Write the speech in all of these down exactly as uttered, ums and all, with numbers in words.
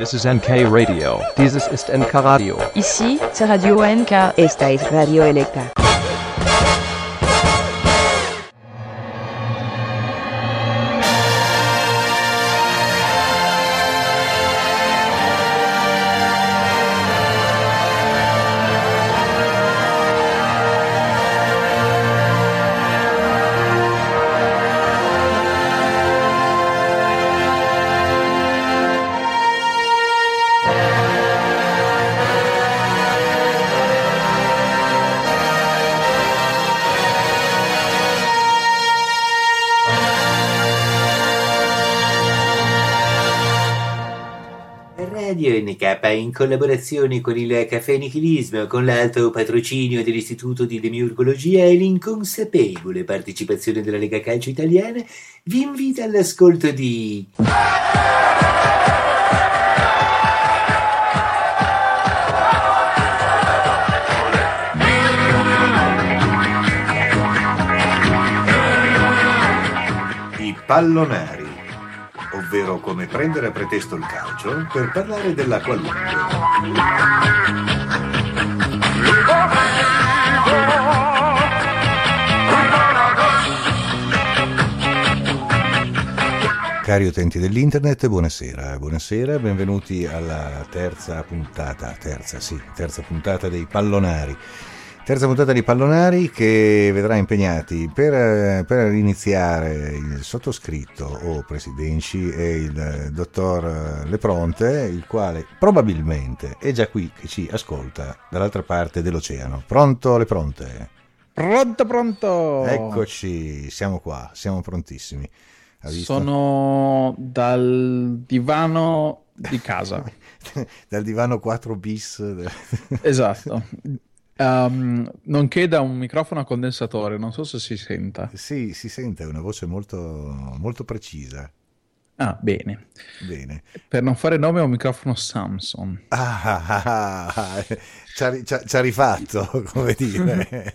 This is N K Radio. Dieses ist N K Radio. Ici, c'est Radio N K. Esta es Radio L K. Radio N K, in collaborazione con il Caffè Nichilismo, con l'alto patrocinio dell'Istituto di Demiurgologia e l'inconsapevole partecipazione della Lega Calcio Italiana, vi invita all'ascolto di... I pallonari, ovvero come prendere a pretesto il calcio per parlare della qualunque. Cari utenti dell'internet, buonasera, buonasera, benvenuti alla terza puntata, terza sì, terza puntata dei Pallonari. Terza puntata di Pallonari che vedrà impegnati per, per iniziare il sottoscritto o Presidenci e il dottor Lepronte, il quale probabilmente è già qui che ci ascolta dall'altra parte dell'oceano. Pronto Lepronte? Pronto, pronto! Eccoci, siamo qua, siamo prontissimi. Ha visto? Sono dal divano di casa. Dal divano quattro bis. Esatto. Um, nonché da un microfono a condensatore, non so se si senta. Sì, si sente, è una voce molto, molto precisa. Ah, bene. Bene. Per non fare nome ho un microfono Samsung. Ah, ah, ah, ah. Ci, ha, ci, ha, ci ha rifatto, come dire.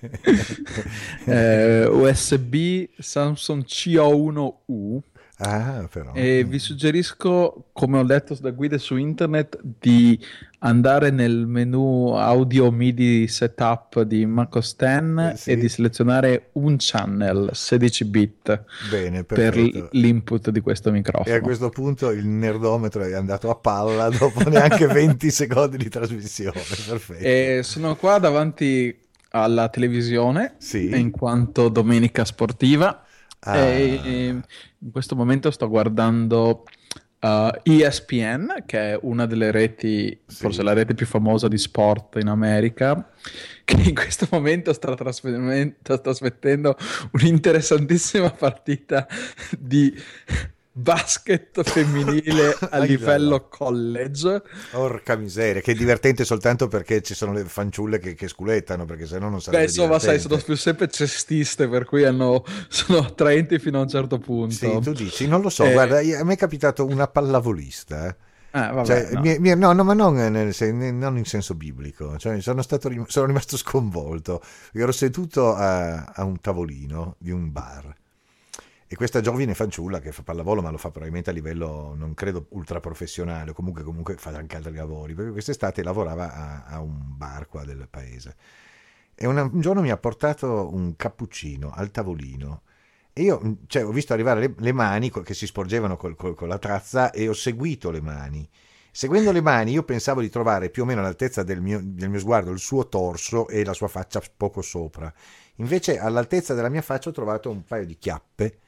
eh, U S B Samsung C O uno U. Ah, però. E vi suggerisco, come ho letto da guide su internet, di andare nel menu audio MIDI setup di MacOS X eh, sì. e di selezionare un channel sedici bit. Bene, per l'input di questo microfono. E a questo punto il nerdometro è andato a palla dopo neanche venti secondi di trasmissione. Perfetto. E sono qua davanti alla televisione, sì. in quanto domenica sportiva. Ah. E, e in questo momento sto guardando uh, E S P N, che è una delle reti, sì. forse la rete più famosa di sport in America, che in questo momento sta, trasmet- sta trasmettendo un'interessantissima partita di basket femminile a livello college. Porca miseria, che divertente soltanto perché ci sono le fanciulle che, che sculettano, perché sennò non sarebbe Beh, insomma, divertente. sai, sono più sempre cestiste, per cui hanno, sono attraenti fino a un certo punto. Sì, tu dici, non lo so, eh... guarda, a me è capitato una pallavolista, eh. Ah, vabbè, cioè, no. Mi, mi, no, no, ma non, nel, non in senso biblico, cioè, sono, stato, sono rimasto sconvolto, perché ero seduto a, a un tavolino di un bar. E questa giovane fanciulla che fa pallavolo, ma lo fa probabilmente a livello, non credo, ultra professionale, o comunque, comunque fa anche altri lavori, perché quest'estate lavorava a, a un bar qua del paese. E una, un giorno mi ha portato un cappuccino al tavolino, e io cioè, ho visto arrivare le, le mani che si sporgevano col, col, con la tazza, e ho seguito le mani. Seguendo le mani io pensavo di trovare più o meno all'altezza del mio, del mio sguardo il suo torso e la sua faccia poco sopra. Invece all'altezza della mia faccia ho trovato un paio di chiappe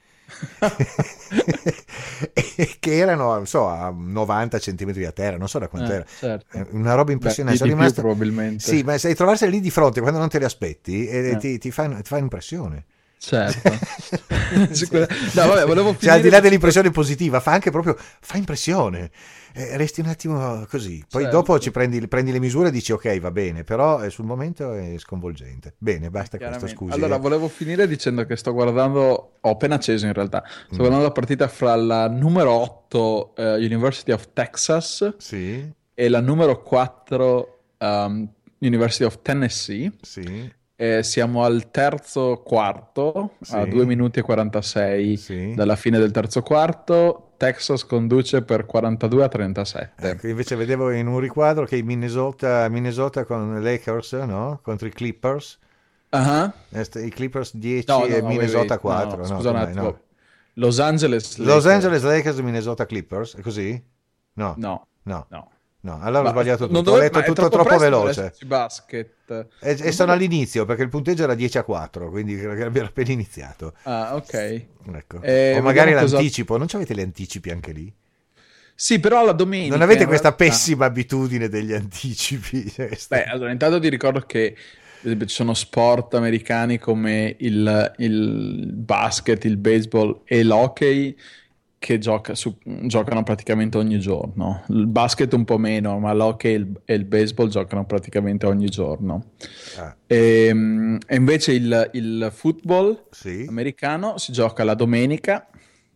che erano, non so, a novanta centimetri da terra, non so da quanto eh, era, certo. Una roba impressionante. Beh, sono rimasto, probabilmente. Sì, ma sai trovarseli lì di fronte quando non te li aspetti e eh. ti, ti, fa, ti fa impressione. Certo. No, vabbè, volevo finire... Cioè, al di là dell'impressione positiva, fa anche proprio, fa impressione. Eh, resti un attimo così, poi certo. dopo ci prendi, prendi le misure e dici ok, va bene, però eh, sul momento è sconvolgente. Bene, basta questo, scusi. Allora, eh. volevo finire dicendo che sto guardando, ho appena acceso in realtà, sto mm. guardando la partita fra la numero otto uh, University of Texas sì. e la numero quattro um, University of Tennessee. Sì. eh, siamo al terzo quarto, Sì. a due minuti e quarantasei Sì. dalla fine del terzo quarto. Texas conduce per quarantadue a trentasette. Ecco, invece vedevo in un riquadro che i Minnesota, Minnesota con i Lakers, no? Contro i Clippers. Ah, Eh, I Clippers dieci no, no, e no, Minnesota wait, wait. quattro. No, No, scusa un com'è? attimo. No. Los Angeles Los Lakers. Angeles Lakers e Minnesota Clippers, è così? No. No, No. no. No, allora Ma ho sbagliato non tutto. dove- Ho letto ma è tutto troppo troppo presto per veloce. esserci basket. E, e Non sono dove- all'inizio perché il punteggio era dieci a quattro, quindi credo che abbia appena iniziato. Ah, ok. Ecco. Eh, o magari vediamo cosa- l'anticipo, non c'avete gli anticici anche lì? Sì, però la domenica... Non avete in questa realtà- pessima abitudine degli anticipi? Cioè, Beh, allora, intanto ti ricordo che ad esempio, ci sono sport americani come il, il basket, il baseball e l'hockey che gioca su- giocano praticamente ogni giorno. Il basket un po' meno, ma l'hockey e il, e il baseball giocano praticamente ogni giorno. Ah, E, e invece il, il football sì. americano si gioca la domenica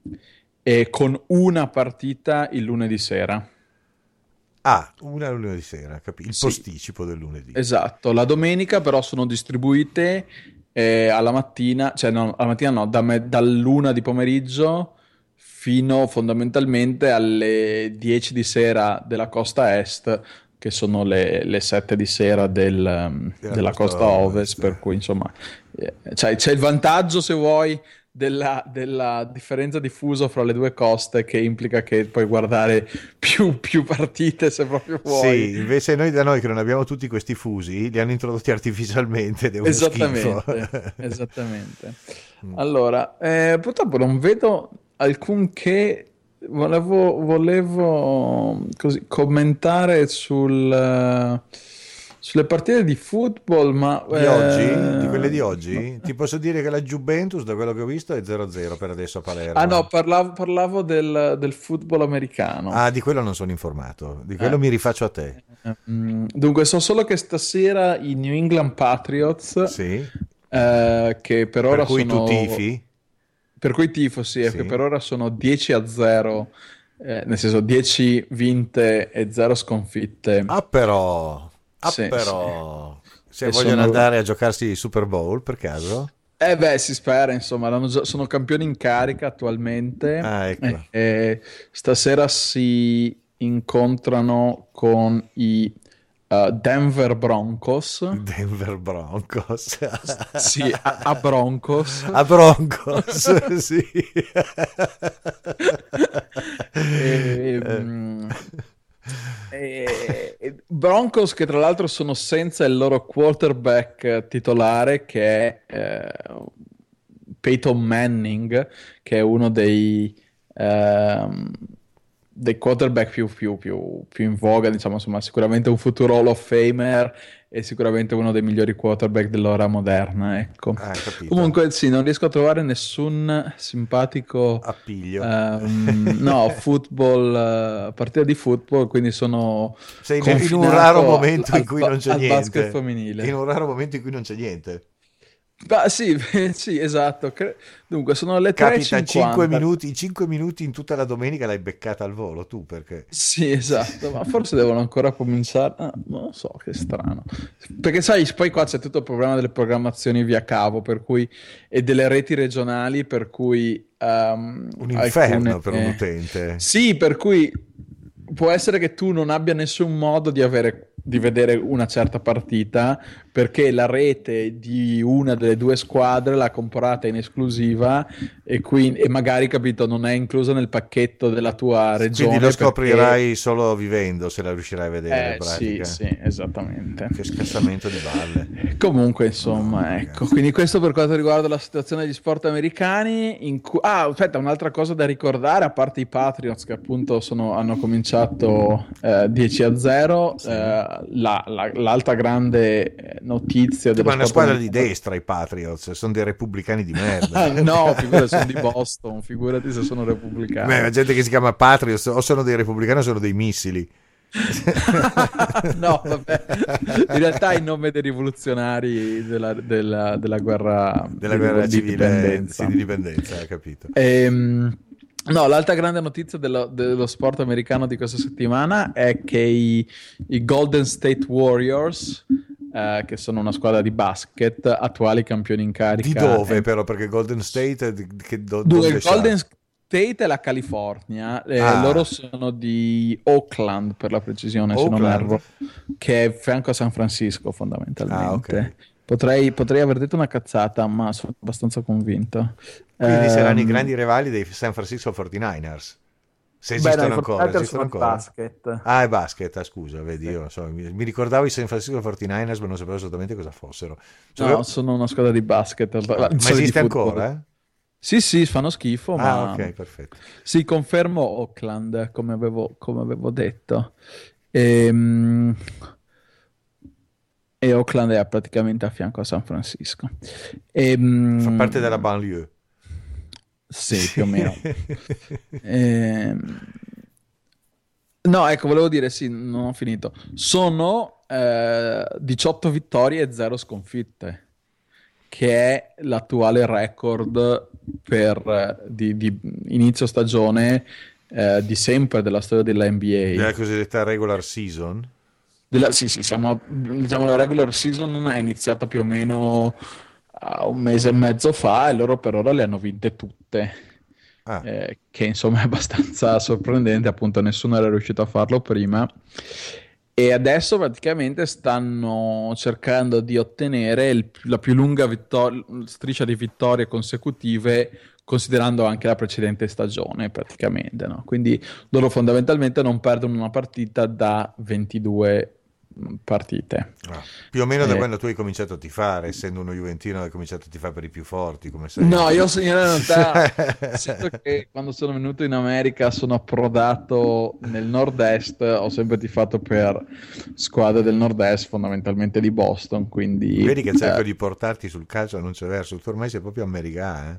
e con una partita il lunedì sera. Ah, una lunedì sera, capi- il Sì. posticipo del lunedì. Esatto, la domenica però sono distribuite eh, alla mattina, cioè no, alla mattina no, da me- dall'una di pomeriggio fino fondamentalmente alle dieci di sera della costa est, che sono le, le sette di sera del, um, Della della costa costa ovest, ovest. per cui insomma eh, cioè, c'è il vantaggio, se vuoi, della, della differenza di fuso fra le due coste, che implica che puoi guardare più, più partite se proprio vuoi. Sì, invece noi da noi che non abbiamo tutti questi fusi, li hanno introdotti artificialmente ed è uno schifo. Esattamente, esattamente. Mm. Allora, eh, purtroppo non vedo alcunché. Volevo, volevo così commentare sul, eh, sulle partite di football, ma Di eh, oggi? Di quelle di oggi? no. Ti posso dire che la Juventus, da quello che ho visto, è zero a zero per adesso a Palermo. Ah no, parlavo, parlavo del, del football americano. Ah, di quello non sono informato. Di quello Eh. mi rifaccio a te. Mm, dunque, so solo che stasera i New England Patriots, Sì. eh, che per ora Per cui sono... tu tifi? Per cui tifo, sì, è Sì. che per ora sono dieci a zero, eh, nel senso dieci vinte e zero sconfitte. Ah però, ah Sì, però. Se E vogliono sono- andare a giocarsi il Super Bowl, per caso? Eh beh, si spera, insomma, l'hanno già- sono campioni in carica attualmente. Ah, ecco. Eh, e stasera si incontrano con i uh, Denver Broncos. Denver Broncos. Sì, a, a Broncos. A Broncos, sì. E, mm, e- e Broncos che tra l'altro sono senza il loro quarterback titolare, che è eh, Peyton Manning, che è uno dei, ehm, dei quarterback più, più, più, più in voga, diciamo, insomma, sicuramente un futuro Hall of Famer e sicuramente uno dei migliori quarterback dell'ora moderna, ecco. Ah, capito. Comunque sì, non riesco a trovare nessun simpatico Appiglio. ehm, no, football, eh, partita di football, quindi sono Sei in- in un confinato raro momento al- in cui al- non c'è al niente. basket femminile. In un raro momento in cui non c'è niente. Ma sì, sì, esatto. Cre- Dunque, sono le Capita tre e cinquanta. cinque minuti, cinque minuti in tutta la domenica l'hai beccata al volo tu perché Sì, esatto, ma forse devono ancora cominciare. Ah, non lo so, che strano. Perché sai, poi qua c'è tutto il problema delle programmazioni via cavo, per cui e delle reti regionali, per cui um, un inferno alcune- per un utente. Sì, per cui può essere che tu non abbia nessun modo di avere di vedere una certa partita, perché la rete di una delle due squadre l'ha comprata in esclusiva e, quindi, e magari, capito, non è inclusa nel pacchetto della tua regione. Quindi lo scoprirai perché- solo vivendo, se la riuscirai a vedere in Eh, sì, pratica. sì, esattamente. Che scassamento di balle. Comunque, insomma, No, ecco. ragazzi. Quindi questo per quanto riguarda la situazione degli sport americani. In cui... Ah, aspetta, un'altra cosa da ricordare, a parte i Patriots che appunto sono- hanno cominciato eh, dieci a zero, Sì. eh, la- la- l'altra grande eh, notizia dello Ma è una sport squadra di americano- destra i Patriots, sono dei repubblicani di merda. Ah, no, figurati, sono di Boston, figurati se sono repubblicani. Beh, la gente che si chiama Patriots o sono dei repubblicani o sono dei missili. No, vabbè. In realtà è il nome dei rivoluzionari della, della- della guerra, Della di- guerra di civile indipendenza. sì, di dipendenza, hai capito. Ehm, no, l'altra grande notizia dello, dello sport americano di questa settimana è che i, i Golden State Warriors eh, che sono una squadra di basket, attuali campioni in carica. Di dove eh, però? Perché Golden State che do, dove dove il Golden State è la California, eh, Ah. loro sono di Oakland per la precisione, se non Oakland? erro, che è fianco a San Francisco fondamentalmente. Ah, ok. Potrei, potrei aver detto una cazzata, ma sono abbastanza convinto. Quindi saranno i Ehm, grandi rivali dei San Francisco quarantaniners. Se beh, esistono no, i ancora, forty-niners esistono sono ancora? basket. Ah, è basket, ah, scusa, vedi, io so, mi, mi ricordavo i San Francisco quarantaniners, ma non sapevo esattamente cosa fossero. Sapevo- No, sono una squadra di basket. ma sorry, di esiste football. ancora, eh? Sì, sì, fanno schifo, Ah, ma ok, perfetto. sì, confermo Oakland, come avevo, come avevo detto. Ehm, E, Oakland è praticamente a fianco a San Francisco. Ehm, Fa parte della banlieue. Sì, più o meno. Ehm, No, ecco, volevo dire, sì, non ho finito. Sono eh, diciotto vittorie e zero sconfitte, che è l'attuale record per, eh, di, di inizio stagione eh, di sempre della storia della N B A. Della cosiddetta regular season. Della- sì, sì, siamo, diciamo, la regular season è iniziata più o meno uh, un mese e mezzo fa e loro per ora le hanno vinte tutte. Ah, Eh, che insomma è abbastanza sorprendente, appunto nessuno era riuscito a farlo prima e adesso praticamente stanno cercando di ottenere il- la più lunga vittor- striscia di vittorie consecutive considerando anche la precedente stagione praticamente, no? Quindi loro fondamentalmente non perdono una partita da ventidue mh, partite. ah. Più o meno da Eh. quando tu hai cominciato a tifare, essendo uno juventino, hai cominciato a tifare per i più forti, come sei. No, io in realtà sento che quando sono venuto in America sono approdato nel nord-est, ho sempre tifato per squadre del nord-est, fondamentalmente di Boston, quindi Vedi che cerco eh, di portarti sul calcio, non c'è verso, tu ormai sei proprio americano,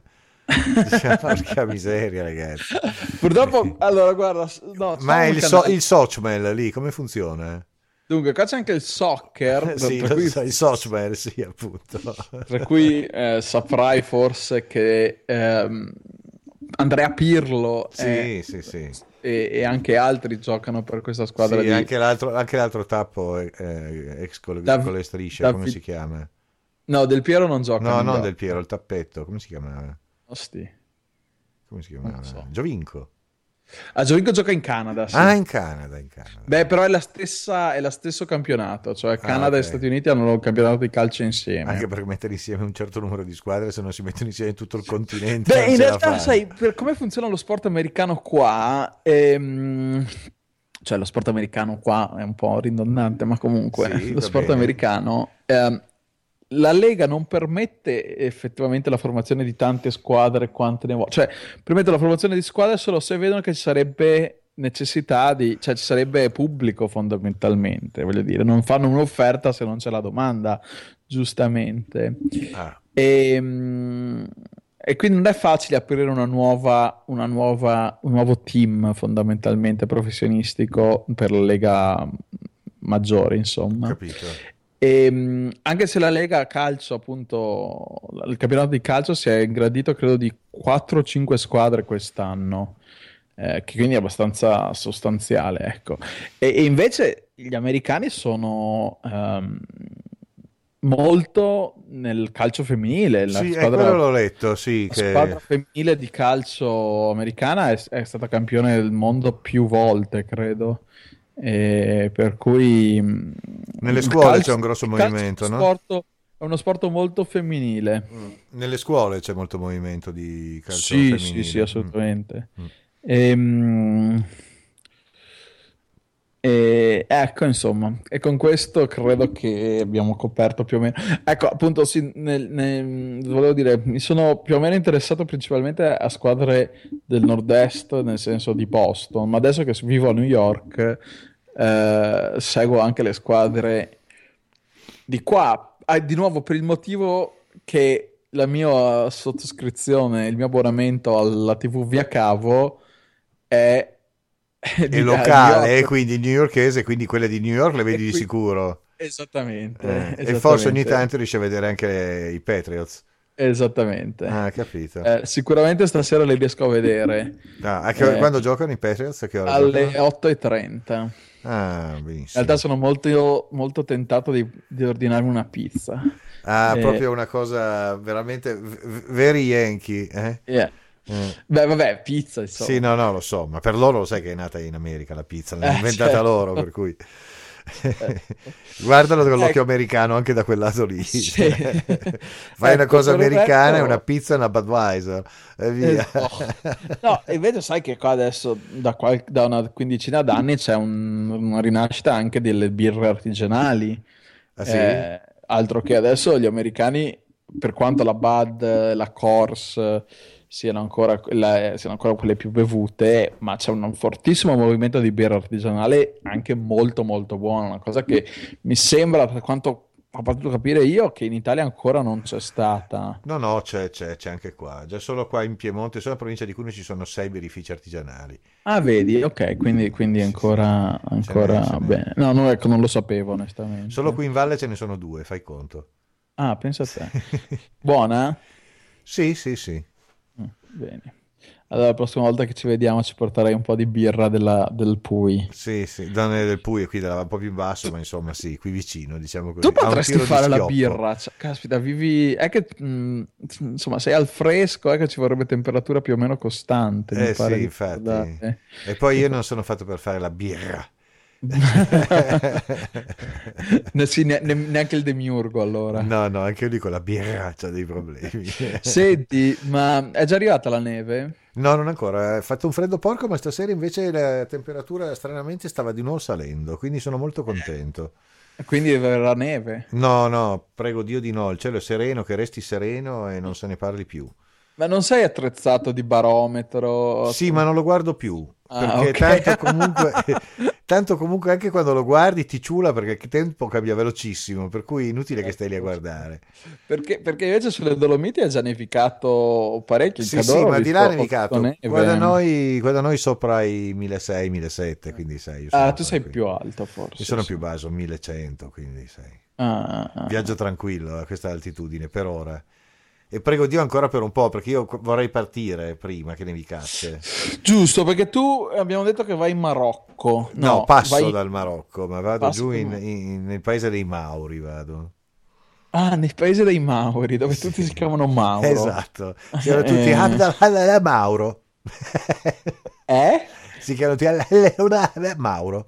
eh? Porca miseria, ragazzi. purtroppo, allora guarda, no, Ma c'è un il, so, canale- il Sochmel lì, come funziona? dunque qua c'è anche il soccer, Sì, tra lo cui, so, il Sochmel, sì, appunto. tra cui, eh, saprai forse che ehm, Andrea Pirlo Sì, è- sì, sì. e, e anche altri giocano per questa squadra Sì, di anche l'altro, anche l'altro tappo eh, ex con le, Dav- con le strisce, Dav- come si chiama? No, Del Piero non gioca. No, negli non otto. del Piero, il tappetto, come si chiamava? Osti. Come si chiamava? Non so. Giovinco. Ah, Giovinco gioca in Canada, sì. Ah, in Canada, in Canada. Beh, però è la stessa, è lo stesso campionato, cioè Canada ok. e Stati Uniti hanno il campionato di calcio insieme. Anche per mettere insieme un certo numero di squadre, se non si mettono insieme tutto il continente. Beh, non in ce la realtà, fanno. sai, per come funziona lo sport americano qua, ehm, cioè lo sport americano qua è un po' ridondante, ma comunque Sì, lo va sport bene. americano, ehm, la Lega non permette effettivamente la formazione di tante squadre quante ne vuole, cioè permette la formazione di squadre solo se vedono che ci sarebbe necessità di, cioè ci sarebbe pubblico fondamentalmente, voglio dire, non fanno un'offerta se non c'è la domanda, giustamente. Ah, E, mm, e quindi non è facile aprire una nuova, una nuova, un nuovo team fondamentalmente professionistico per la Lega maggiore, insomma. capito. E, mh, anche se la Lega Calcio, appunto, il campionato di calcio si è ingrandito, credo, di quattro o cinque squadre quest'anno, eh, che quindi è abbastanza sostanziale, ecco. E, e invece gli americani sono ehm, molto nel calcio femminile. La Sì, eh, squadra, quello l'ho letto, sì, la che... squadra femminile di calcio americana è, è stata campione del mondo più volte, credo. E per cui mh, Nelle il scuole calcio- c'è un grosso il calcio movimento, è uno no? sport- è uno sport molto femminile. Mm, Nelle scuole c'è molto movimento di calcio Sì, femminile. sì, sì, assolutamente. Mm. Ehm, E, ecco, insomma, e con questo credo che abbiamo coperto più o meno. Ecco, appunto, sì, nel- nel- volevo dire, mi sono più o meno interessato principalmente a squadre del nord-est, nel senso di Boston, ma adesso che vivo a New York, eh, seguo anche le squadre di qua, ah, di nuovo per il motivo che la mia sottoscrizione, il mio abbonamento alla T V via cavo è È di- a New locale, York. eh, quindi newyorkese, quindi quelle di New York le vedi E di qui- sicuro. Esattamente, Eh, esattamente. E forse ogni tanto riesci a vedere anche i Patriots. Esattamente. Ah, capito. Eh, sicuramente stasera le riesco a vedere Ah, a che- eh, quando giocano i Patriots? A che ora alle giocano? otto e trenta. Ah, benissimo. In realtà sono molto, molto tentato di, di ordinarmi una pizza. Ah, Eh, proprio una cosa veramente v- very Yankee, eh? yeah. Eh. Beh, vabbè, pizza, insomma. Sì, no, no, lo so, ma per loro lo sai che è nata in America la pizza, l'hanno Eh, inventata certo. loro, per cui Certo. guardalo con l'occhio Ecco. americano anche da quel lato lì. Sì. Fai una Ecco, cosa per il americana, resto- e una pizza e una Budweiser e via. Eh, oh. No, invece sai che qua adesso da, qual- da una quindicina d'anni c'è un- una rinascita anche delle birre artigianali. Ah, sì? Eh, altro che adesso gli americani, per quanto la Bud, la Coors eh, siano ancora, la- siano ancora quelle più bevute, ma c'è un fortissimo movimento di birra artigianale anche molto molto buona, una cosa che mi sembra, per quanto ho potuto capire io, che in Italia ancora non c'è stata. No, no, c'è, c'è, c'è anche qua. Già solo qua in Piemonte, solo in provincia di Cuneo ci sono sei birrifici artigianali. Ah, vedi, ok, quindi, quindi Sì, ancora, sì, sì. ancora Ce n'è, ce n'è. bene. No, no, ecco, non lo sapevo onestamente. Solo qui in valle ce ne sono due, fai conto. Ah, pensa a te. Buona? Sì, sì, sì. Mm, bene. Allora, la prossima volta che ci vediamo ci porterai un po' di birra della- del Pui. Sì, sì, Donne del Pui è qui da- un po' più in basso, ma insomma sì, qui vicino, diciamo così. Tu A un potresti tiro di fare la schioppo. birra, cioè, caspita, vivi... È che, mm, insomma, sei al fresco, è che ci vorrebbe temperatura più o meno costante, mi Eh pare sì, di infatti. ricordare. E poi io non sono fatto per fare la birra. Ne- sì, ne- ne- neanche il demiurgo, allora. No, no, anche io dico la birra c'ha dei problemi. Senti, ma è già arrivata la neve? No, non ancora. Ha fatto un freddo porco, ma stasera invece la temperatura stranamente stava di nuovo salendo, quindi sono molto contento. Quindi verrà neve. No, no, prego Dio di no, il cielo è sereno, che resti sereno e non se ne parli più. Ma non sei attrezzato di barometro? Sì, ma non lo guardo più, Ah, perché ok. tanto comunque, tanto comunque anche quando lo guardi ti ciula perché il tempo cambia velocissimo, per cui è inutile che stai lì a guardare. Perché, perché invece sulle Dolomiti è già nevicato parecchio. In Sì, Cadore sì, ho ma di visto là è otto nevicato. neve. Qua da noi, qua da noi sopra i milleseicento millesettecento, quindi sai, io sono Ah, tu sei tranquillo. più alto forse. Io sono sì. più basso, millecento, quindi sai. Ah, ah, ah. Viaggio tranquillo a questa altitudine per ora. E prego Dio ancora per un po', perché io vorrei partire prima che nevicasse. Giusto, perché tu abbiamo detto che vai in Marocco. No, No, passo vai... dal Marocco, ma vado Passo giù in- come- in- nel paese dei Mauri, vado. Ah, nel paese dei Mauri, dove tutti Sì. si chiamano Mauro. Esatto, si chiamano tutti Eh. Abdal Halal Mauro. Eh? Si chiamano tutti Halal Mauro.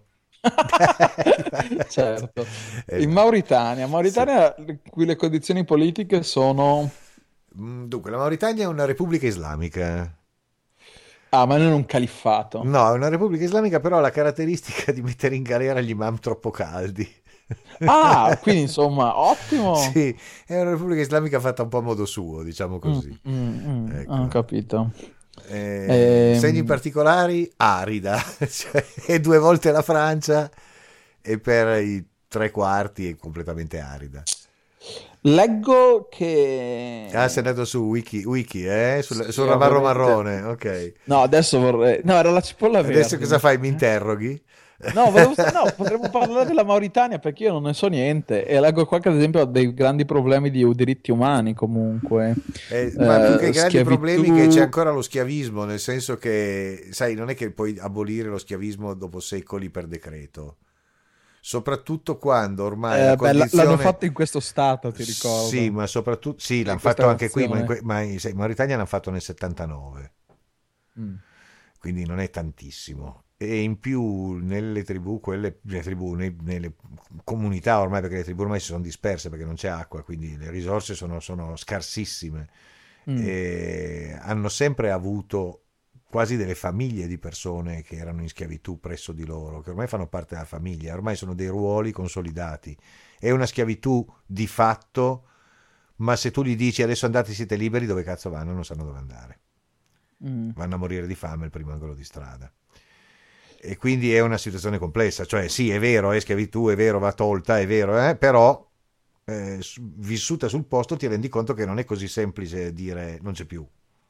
Certo. Eh, In Mauritania, Mauritania, qui le condizioni politiche sono... Mm, Dunque, la Mauritania è una repubblica islamica. Ah, ma non è un califfato. No, è una repubblica islamica, però ha la caratteristica di mettere in galera gli imam troppo caldi. Ah, quindi insomma, ottimo. Sì, è una repubblica islamica fatta un po' a modo suo, diciamo Mm, così. mm, mm, Ecco. Ho capito. Eh, Ehm. segni particolari, arida, cioè, è due volte la Francia e per i tre quarti è completamente arida. Leggo che... Ah, sei andato su Wiki, Wiki eh? Sul, Sì, sul ramarro ovviamente. marrone, ok. No, adesso vorrei... No, era la cipolla verde. Adesso cosa fai? Mi interroghi? No, volevo... no, potremmo parlare della Mauritania perché io non ne so niente e leggo qua che ad esempio ha dei grandi problemi di diritti umani comunque. Eh, ma più che Eh, i grandi schiavitù- problemi che c'è ancora lo schiavismo, nel senso che, sai, non è che puoi abolire lo schiavismo dopo secoli per decreto. Soprattutto quando ormai Eh, la beh, l- condizione... l'hanno fatto in questo stato, ti ricordo. Sì, ma soprattutto... Sì, l'hanno questa fatto anche qui, ma, in, nazione. que- ma in, sai, in Mauritania l'hanno fatto nel settantanove, Mm. quindi non è tantissimo. E in più nelle tribù, quelle, nelle, tribù, nei- nelle comunità ormai, perché le tribù ormai si sono disperse perché non c'è acqua, quindi le risorse sono, sono scarsissime. Mm. E hanno sempre avuto quasi delle famiglie di persone che erano in schiavitù presso di loro, che ormai fanno parte della famiglia, ormai sono dei ruoli consolidati. È una schiavitù di fatto, ma se tu gli dici adesso andate, siete liberi, dove cazzo vanno? Non sanno dove andare. Mm. Vanno a morire di fame al primo angolo di strada. E quindi è una situazione complessa, cioè sì, è vero, è schiavitù, è vero, va tolta, è vero, eh, però eh, s- vissuta sul posto ti rendi conto che non è così semplice dire non c'è più.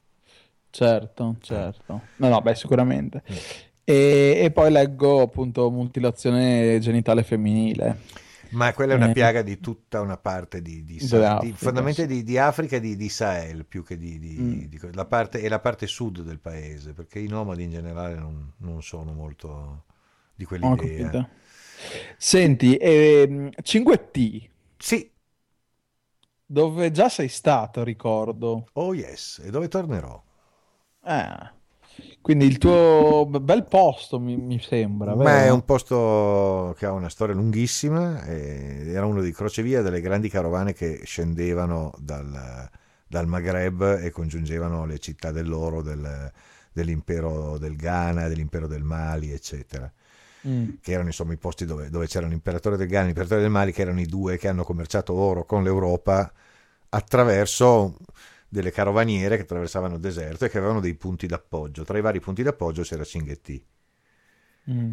Certo, certo. No, no, beh, sicuramente. E, e poi leggo appunto mutilazione genitale femminile. Ma quella è una Eh. piaga di tutta una parte di, di, Sa- Dell'Africa, di- fondamentalmente sì. di, di Africa e di, di Sahel più che di, di- Mm. di- la parte, e la parte sud del paese, perché i nomadi in generale non, non sono molto di quell'idea. Capito. Senti, ehm, cinque T. Sì. Dove già sei stato, ricordo. Oh yes, e dove tornerò? Eh, quindi il tuo b- bel posto, mi, mi sembra, Ma è vero? un posto che ha una storia lunghissima, e era uno dei crocevia delle grandi carovane che scendevano dal, dal Maghreb e congiungevano le città dell'oro del, dell'impero del Ghana, dell'impero del Mali, eccetera. Mm. Che erano insomma i posti dove, dove c'era l'imperatore del Ghana e l'imperatore del Mali, che erano i due che hanno commerciato oro con l'Europa attraverso delle carovaniere che attraversavano il deserto e che avevano dei punti d'appoggio. Tra i vari punti d'appoggio c'era Chinguetti. Mm.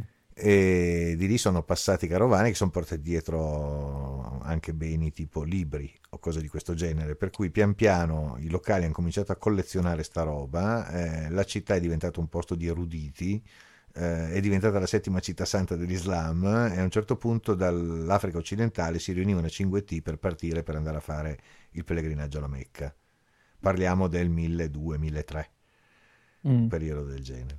E di lì sono passati carovane che sono portati dietro anche beni tipo libri o cose di questo genere, per cui pian piano i locali hanno cominciato a collezionare sta roba, eh, la città è diventata un posto di eruditi, eh, è diventata la settima città santa dell'Islam, e a un certo punto dall'Africa occidentale si riunivano a Chinguetti per partire per andare a fare il pellegrinaggio alla Mecca. Parliamo del milleduecento milletrecento, Mm. un periodo del genere.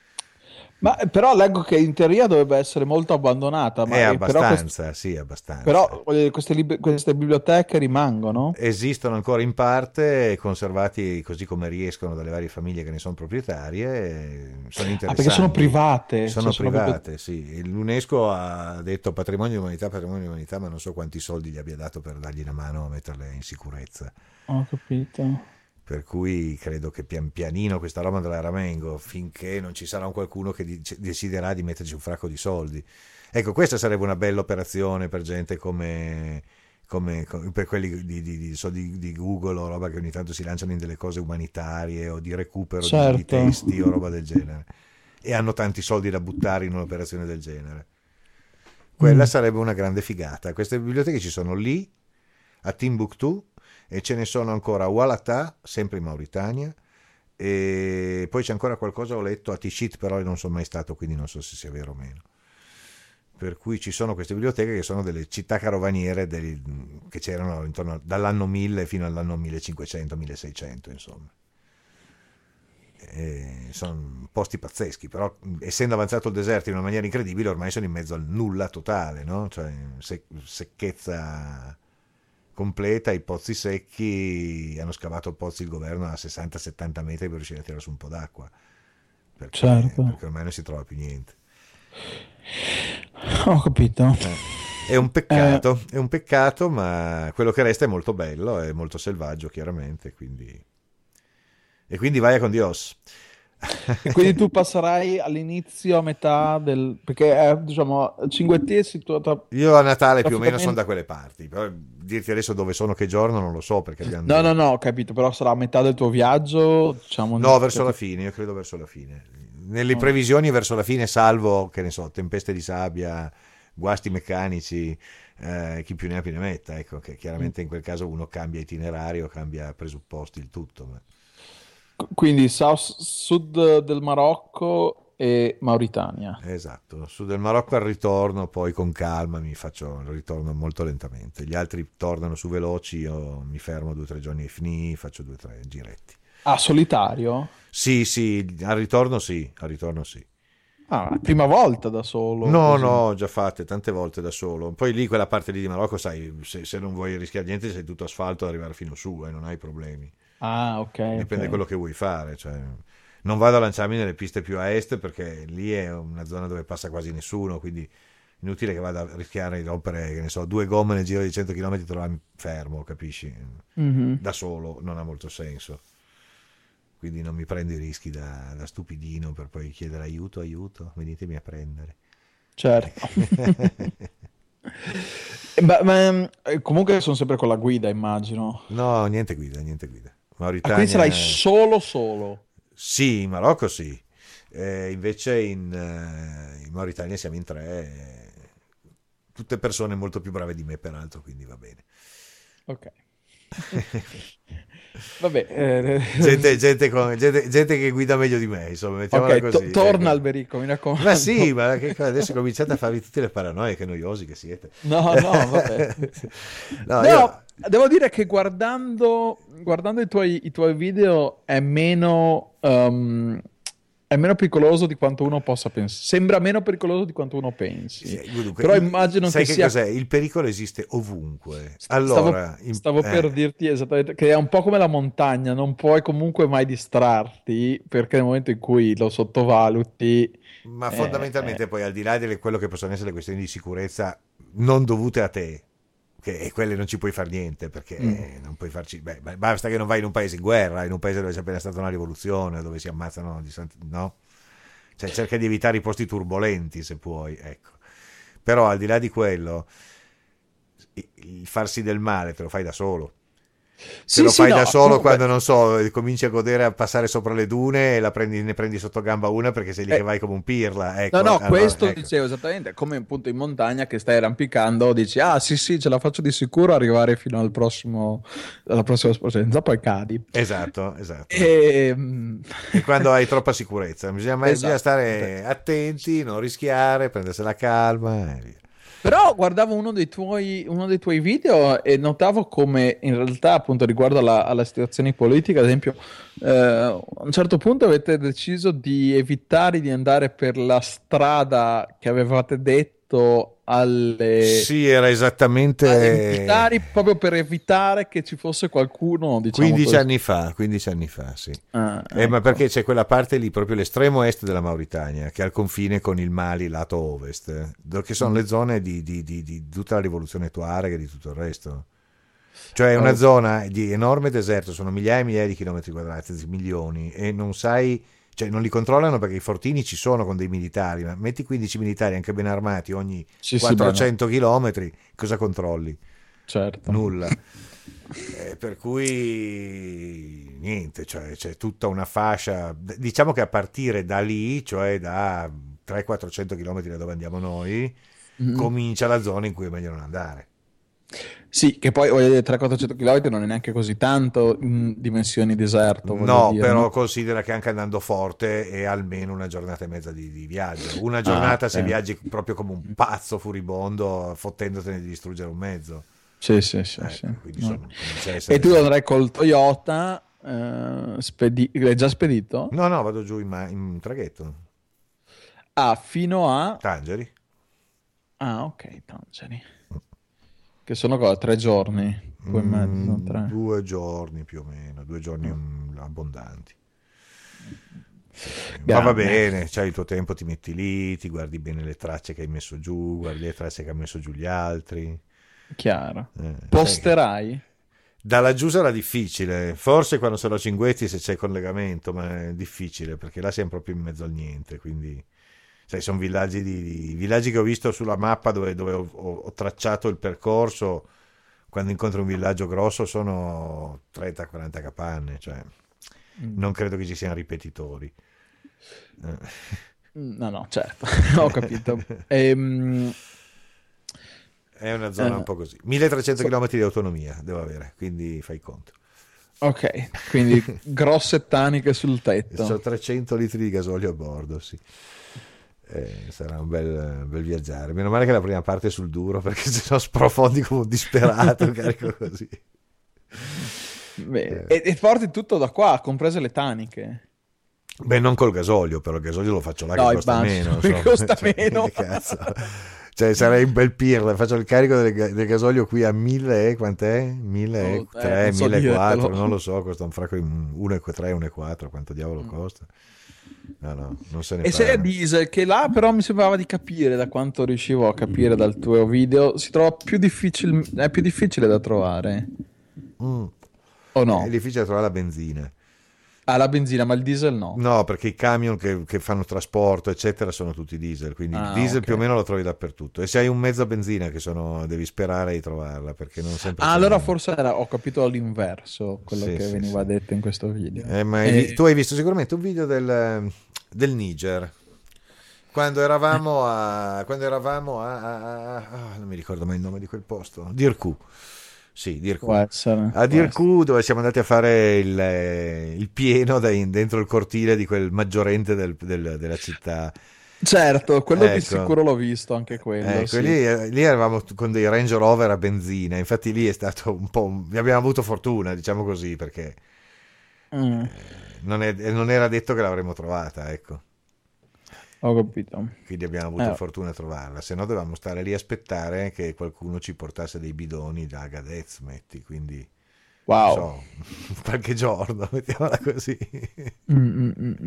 Ma eh, però leggo che in teoria dovrebbe essere molto abbandonata, ma È eh, però, abbastanza, quest- sì, abbastanza. però, eh, queste, lib- queste biblioteche rimangono? Esistono ancora in parte, conservati così come riescono dalle varie famiglie che ne sono proprietarie, e sono Ah, interessanti. perché sono private. Sono cioè, sono proprio- private, sì. L'UNESCO ha detto patrimonio di umanità, patrimonio di umanità, ma non so quanti soldi gli abbia dato per dargli una mano a metterle in sicurezza. Ho capito. Per cui credo che pian pianino questa roba andrà a ramengo, finché non ci sarà un qualcuno che dic- deciderà di metterci un fracco di soldi. Ecco, questa sarebbe una bella operazione per gente come, come- come- per quelli di, di- di- so, di- di Google o roba che ogni tanto si lanciano in delle cose umanitarie o di recupero di- di, Certo. testi o roba del genere, e hanno tanti soldi da buttare in un'operazione del genere. Quella Mm. sarebbe una grande figata. Queste biblioteche ci sono lì, a Timbuktu, e ce ne sono ancora a Walata, sempre in Mauritania, e poi c'è ancora qualcosa, ho letto, a Tichit, però non sono mai stato, quindi non so se sia vero o meno. Per cui ci sono queste biblioteche che sono delle città carovaniere dei- che c'erano intorno dall'anno mille fino all'anno millecinquecento milleseicento, insomma. E sono posti pazzeschi, però essendo avanzato il deserto in una maniera incredibile, ormai sono in mezzo al nulla totale, no? Cioè sec- secchezza completa, i pozzi secchi, hanno scavato pozzi il governo a sessanta settanta metri per riuscire a tirare su un po' d'acqua, perché, Certo. perché ormai non si trova più niente. Ho capito. Eh, È un peccato, è un peccato, ma quello che resta è molto bello, è molto selvaggio, chiaramente, quindi... E quindi vai con Dios. E quindi tu passerai all'inizio, a metà del... perché eh, diciamo cinque T è situata... Io a Natale più o meno Praticamente- sono da quelle parti, però dirti adesso dove sono, che giorno, non lo so, perché abbiamo... No, no, no, ho capito, però sarà a metà del tuo viaggio, diciamo... No, verso la fine, io credo verso la fine. Nelle previsioni verso la fine, salvo, che ne so, tempeste di sabbia, guasti meccanici, eh, chi più ne ha più ne metta, ecco, che chiaramente in quel caso uno cambia itinerario, cambia presupposti, il tutto. Ma... Quindi south, sud del Marocco e Mauritania. Esatto, su del Marocco al ritorno, poi con calma mi faccio il ritorno molto lentamente. Gli altri tornano su veloci, io mi fermo due o tre giorni a Ifni, faccio due o tre giretti. Ah, solitario? Sì, sì, al ritorno sì, al ritorno sì. Ah, la prima volta da solo? No, così. no, ho già fatte tante volte da solo. Poi lì quella parte lì di Marocco, sai, se, se non vuoi rischiare niente, sei tutto asfalto ad arrivare fino su e non hai problemi. Ah, ok. Dipende ok. da quello che vuoi fare. Cioè, non vado a lanciarmi nelle piste più a est perché lì è una zona dove passa quasi nessuno, quindi inutile che vada a rischiare di rompere, che ne so, due gomme nel giro di cento chilometri e trovarmi fermo, capisci? Mhm. Da solo non ha molto senso. Quindi non mi prendo i rischi da, da stupidino per poi chiedere aiuto, aiuto, venitemi a prendere. Certo. Eh, ma, ma, eh, comunque sono sempre con la guida, immagino. No, niente guida, niente guida. Ah, Mauritania... quindi sarai solo solo. Sì, in Marocco sì. Eh, invece in, eh, in Mauritania siamo in tre, eh, tutte persone molto più brave di me peraltro, quindi va bene. Ok. Vabbè. eh, Gente, gente, con- gente- gente che guida meglio di me, insomma, mettiamola Ok, to- così. torna ecco. Alberico, mi raccomando. Ma sì, ma che cosa, adesso cominciate a farvi tutte le paranoie, che noiosi che siete. No, no, vabbè. No, No, io- devo dire che guardando, guardando i tuoi, i tuoi video è meno, um, è meno pericoloso di quanto uno possa pensare. Sembra meno pericoloso di quanto uno pensi. Sì, dunque, però immagino sai che, che sia... cos'è? Il pericolo esiste ovunque. Allora, stavo, in... stavo eh. per dirti esattamente che è un po' come la montagna, non puoi comunque mai distrarti, perché nel momento in cui lo sottovaluti... Ma eh, fondamentalmente eh. poi, al di là di quello che possono essere le questioni di sicurezza non dovute a te, che e quelle non ci puoi fare niente, perché mm. non puoi farci, beh, basta che non vai in un paese in guerra, in un paese dove c'è appena stata una rivoluzione, dove si ammazzano di sant- no? Cioè cerca di evitare i posti turbolenti se puoi, ecco. Però al di là di quello, il farsi del male te lo fai da solo. Se sì, lo fai sì, da no, solo comunque... quando non so, cominci a godere a passare sopra le dune e la prendi, ne prendi sotto gamba una perché sei lì eh, che vai come un pirla, ecco. no no allora, questo ecco. dicevo esattamente, come appunto in montagna che stai arrampicando, dici ah sì sì ce la faccio di sicuro arrivare fino al prossimo alla prossima esperienza, poi cadi. Esatto, esatto. E, e quando hai troppa sicurezza bisogna, esatto. bisogna stare attenti, non rischiare, prendersela calma e via. Però guardavo uno dei tuoi, uno dei tuoi video e notavo come in realtà appunto riguardo alla, alla situazione politica, ad esempio eh, a un certo punto avete deciso di evitare di andare per la strada che avevate detto alle sì, era esattamente ai militari, proprio per evitare che ci fosse qualcuno, diciamo quindici così. anni fa, quindici anni fa, sì. Ah, eh, ecco. Ma perché c'è quella parte lì, proprio l'estremo est della Mauritania, che è al confine con il Mali lato ovest, che sono mm. le zone di, di, di, di tutta la rivoluzione Tuareg e di tutto il resto. Cioè è una oh. zona di enorme deserto, sono migliaia e migliaia di chilometri quadrati, milioni, e non sai, cioè non li controllano perché i fortini ci sono con dei militari, ma metti quindici militari anche ben armati ogni sì, quattrocento sì, chilometri, cosa controlli? Certo. Nulla. Eh, per cui niente, cioè c'è tutta una fascia, diciamo che a partire da lì, cioè da trecento quattrocento chilometri da dove andiamo noi, mm-hmm. comincia la zona in cui è meglio non andare. Sì, che poi voglio dire, trecento quattrocento chilometri non è neanche così tanto in dimensioni deserto. No, dire, però no? considera che anche andando forte è almeno una giornata e mezza di, di viaggio. Una giornata ah, se eh. viaggi proprio come un pazzo furibondo, fottendotene di distruggere un mezzo. Sì, sì, sì. Ecco, sì. Sono, e tu andrai col Toyota, eh, spedi- l'hai già spedito? No, no, vado giù in, ma- in traghetto. Ah, fino a... Tangeri. Ah, ok, Tangeri. Che sono cosa? Tre giorni? Due e mezzo? Tre. Due giorni più o meno, due giorni mm. abbondanti. Grande. Ma va bene, c'hai il tuo tempo, ti metti lì, ti guardi bene le tracce che hai messo giù, guardi le tracce che hanno messo giù gli altri. Chiaro. Eh, Posterai? Sai, da laggiù sarà difficile, forse quando sono a Cinguetti se c'è collegamento, ma è difficile perché là siamo proprio in mezzo al niente, quindi... Sai, sono villaggi, di, di, villaggi che ho visto sulla mappa dove, dove ho, ho, ho tracciato il percorso. Quando incontro un villaggio grosso sono trenta quaranta capanne, cioè mm. non credo che ci siano ripetitori. No, no, certo, ho capito. ehm... È una zona uh, un po' così. milletrecento so... chilometri di autonomia devo avere, quindi fai conto. Ok, quindi grosse taniche sul tetto. Sono trecento litri di gasolio a bordo, sì. Eh, sarà un bel, bel viaggiare. Meno male che la prima parte è sul duro, perché se no sprofondi come un disperato. Carico così. Beh, eh. e, e porti tutto da qua, comprese le taniche. Beh, non col gasolio, però il gasolio lo faccio là, no, che costa meno. Che costa cioè, meno. Cazzo. Cioè sarei un bel pirla, faccio il carico del, del gasolio qui a mille, quant'è? mille tre, oh, eh, mille quattro, non lo so, costa un fracco in uno virgola tre, uno virgola quattro, quanto diavolo mm. costa? No, no, non se ne e parla. se è diesel, che là però mi sembrava di capire, da quanto riuscivo a capire dal tuo video, si trova più difficile, è più difficile da trovare. Mm. O no? È difficile trovare la benzina. Ah, la benzina, ma il diesel no? No, perché i camion che, che fanno trasporto, eccetera, sono tutti diesel, quindi ah, il diesel okay. più o meno lo trovi dappertutto. E se hai un mezzo a benzina, che sono, devi sperare di trovarla, perché non sempre... Ah, allora forse era, ho capito all'inverso quello sì, che sì, veniva sì. detto in questo video. Eh, ma e... tu hai visto sicuramente un video del, del Niger, quando eravamo a... Quando eravamo a, a, a, a non mi ricordo mai il nome di quel posto, Dirku. Sì, Dirku. Essere, a Dirku, dove siamo andati a fare il, il pieno dai, dentro il cortile di quel maggiorente del, del, della città. Certo, quello ecco. Di sicuro l'ho visto anche quello. Ecco, sì. lì, lì eravamo con dei Range Rover a benzina, infatti lì è stato un po'... Un, abbiamo avuto fortuna, diciamo così, perché Mm. Eh, non, è, non era detto che l'avremmo trovata, ecco. Ho capito. Quindi abbiamo avuto eh. fortuna a trovarla, se no dovevamo stare lì a aspettare che qualcuno ci portasse dei bidoni da Gadez, metti, quindi wow, so, qualche giorno, mettiamola così. mm, mm, mm.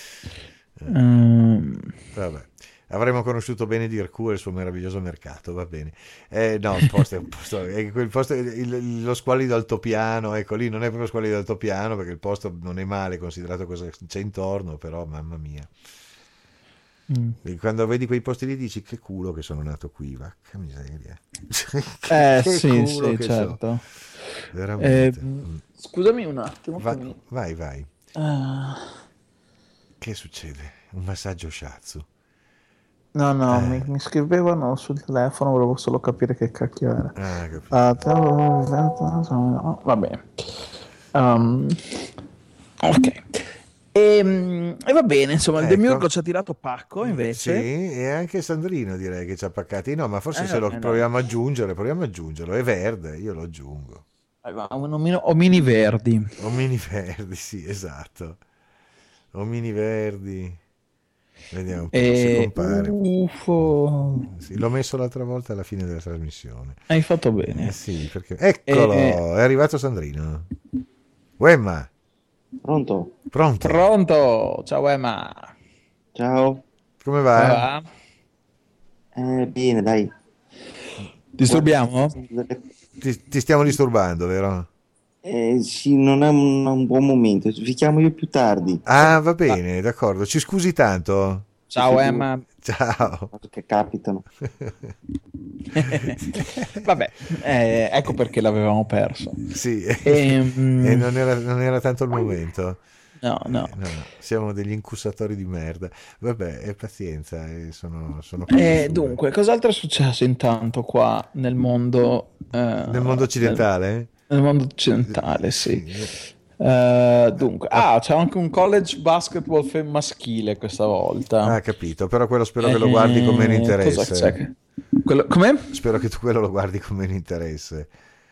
Um. Vabbè, avremmo conosciuto bene Dirku e il suo meraviglioso mercato, va bene. Eh, no, il posto è un posto, è quel posto, il, lo squalido altopiano, ecco, lì non è proprio squalido altopiano perché il posto non è male considerato cosa c'è intorno, però mamma mia. Mm. Quando vedi quei posti lì dici che culo che sono nato qui, vacca miseria. Eh che sì, sì, che certo. so. Veramente. Eh, scusami un attimo. Va, mi... vai, vai. Uh... Che succede? Un massaggio shiatsu. No, no, eh. mi, mi scrivevano sul telefono, volevo solo capire che cacchio era. Ah, uh, va bene. Um, ok. E, e va bene, insomma, ecco. Il Demiurgo ci ha tirato pacco invece. Sì, e anche Sandrino direi che ci ha paccati. No, ma forse eh, se lo eh, proviamo no. ad aggiungere, proviamo ad aggiungerlo. È verde, io lo aggiungo. Omini, omini verdi. Omini verdi, sì, esatto. Omini verdi. Vediamo un po' e... se compare. Ufo. Sì, l'ho messo l'altra volta alla fine della trasmissione. Hai fatto bene. Eh sì, perché... Eccolo, e... è arrivato Sandrino. Uemma. Pronto? Pronto? Pronto, ciao Emma. Ciao. Come va? Come va? Eh, bene, dai. Disturbiamo? Ti, ti stiamo disturbando, vero? Eh, sì, non è un, un buon momento, vi chiamo io più tardi. Ah, va bene, ah. d'accordo. Ci scusi tanto? Ciao Emma. Ciao. Che capitano. Vabbè, eh, ecco perché l'avevamo perso. Sì, e, e non, era, non era tanto il momento. No, no. Eh, no, no. Siamo degli incussatori di merda. Vabbè, è pazienza. Eh, sono, sono eh, dunque, cos'altro è successo intanto qua nel mondo? Eh, nel mondo occidentale? Nel, nel mondo occidentale, sì. sì. Uh, dunque, ah, c'è anche un college basketball maschile questa volta. Ah, capito, però quello spero eh, che lo guardi con meno interesse. Cosa c'è? Quello, com'è? Spero che tu quello lo guardi con meno interesse.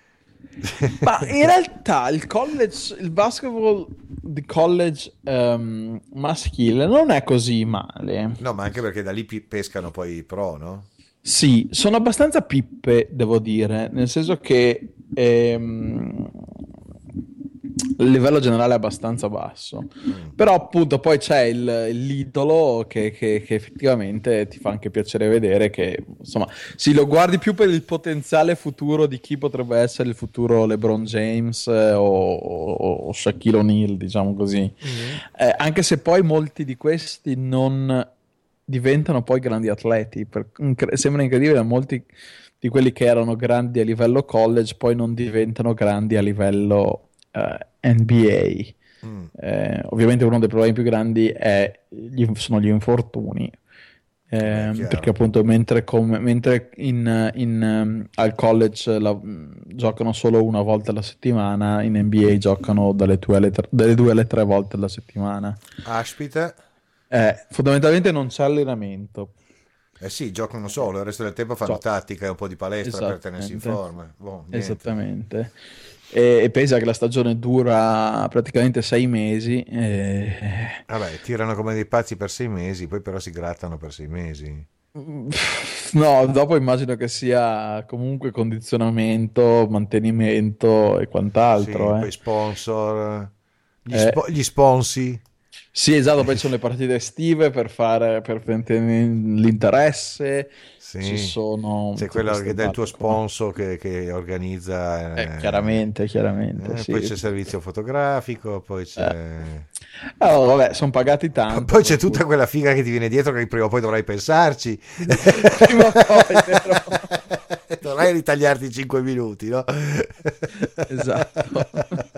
Ma in realtà il college, il basketball di college um, maschile non è così male. No, ma anche perché da lì pescano poi i pro, no? Sì, sono abbastanza pippe, devo dire, nel senso che ehm, il livello generale è abbastanza basso, mm. però appunto poi c'è il, l'idolo che, che, che effettivamente ti fa anche piacere vedere, che insomma sì, lo guardi più per il potenziale futuro di chi potrebbe essere il futuro LeBron James eh, o, o, o Shaquille O'Neal, diciamo così, mm. eh, anche se poi molti di questi non diventano poi grandi atleti, per, sembra incredibile, molti di quelli che erano grandi a livello college poi non diventano grandi a livello Uh, N B A. Mm. Eh, ovviamente uno dei problemi più grandi è, gli, sono gli infortuni, eh, perché appunto mentre, com, mentre in, in, um, al college la, giocano solo una volta alla settimana, in N B A giocano dalle due alle tre, dalle due alle tre volte alla settimana. Aspita. Eh, fondamentalmente non c'è allenamento. Eh sì, giocano solo, il resto del tempo fanno Gio- tattica e un po' di palestra per tenersi in forma. Boh, esattamente. E, e pensa che la stagione dura praticamente sei mesi. E... Vabbè, tirano come dei pazzi per sei mesi, poi però si grattano per sei mesi. No, dopo immagino che sia comunque condizionamento, mantenimento e quant'altro. Sì, eh. poi sponsor, gli, eh. spo- gli sponsi. Sì, esatto, poi ci sono le partite estive per fare per mantenere l'interesse. Sì. Ci sono c'è quello che del tuo sponsor che, che organizza eh, eh, chiaramente, chiaramente eh, sì. Poi c'è il servizio fotografico, poi c'è eh. allora, vabbè, sono pagati tanto. Poi c'è tutta quella figa che ti viene dietro che prima o poi dovrai pensarci. Prima o poi dovrai ritagliarti cinque minuti, no? Esatto.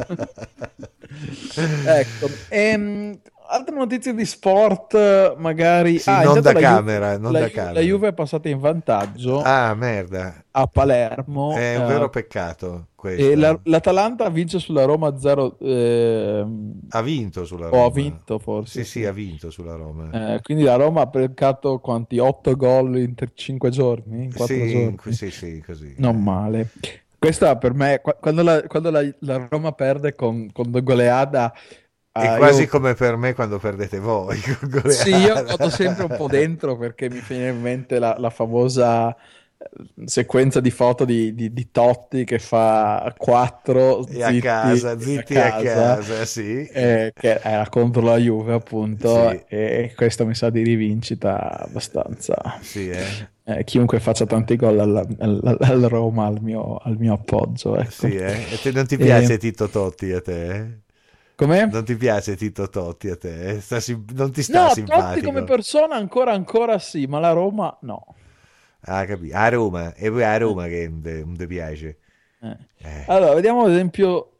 Ecco, ehm, altre notizie di sport, magari sì, ah, non da la camera, Juve, non la, da Ju- camera. La Juve è passata in vantaggio. Ah, merda. A Palermo. È un eh, vero peccato questo. E la, l'Atalanta vince sulla Roma zero. Eh, ha vinto sulla Roma. O ha vinto forse. Sì, sì, sì, ha vinto sulla Roma. Eh, quindi la Roma ha peccato quanti? otto gol in cinque giorni? In quattro sì, giorni? Sì, sì, così. Non male. Questa per me, quando la, quando la, la Roma perde con, con goleada... È uh, quasi io... come per me quando perdete voi. Sì, io vado sempre un po' dentro perché mi viene in mente la, la famosa sequenza di foto di, di, di Totti che fa quattro e a casa, zitti a casa, a casa sì. eh, che era contro la Juve appunto, sì. E questo mi sa di rivincita abbastanza. Sì, eh. Eh, chiunque faccia tanti gol al, al, al Roma al mio, al mio appoggio, ecco. Sì, eh. E te non ti piace e... Tito Totti a te? Eh? Come? Non ti piace Tito Totti a te? Sta sim- non ti sta no, simpatico? Totti come persona ancora ancora sì, ma la Roma no. Ah, capito. A Roma, e poi a Roma che non ti piace. Eh. Eh. Allora, vediamo ad esempio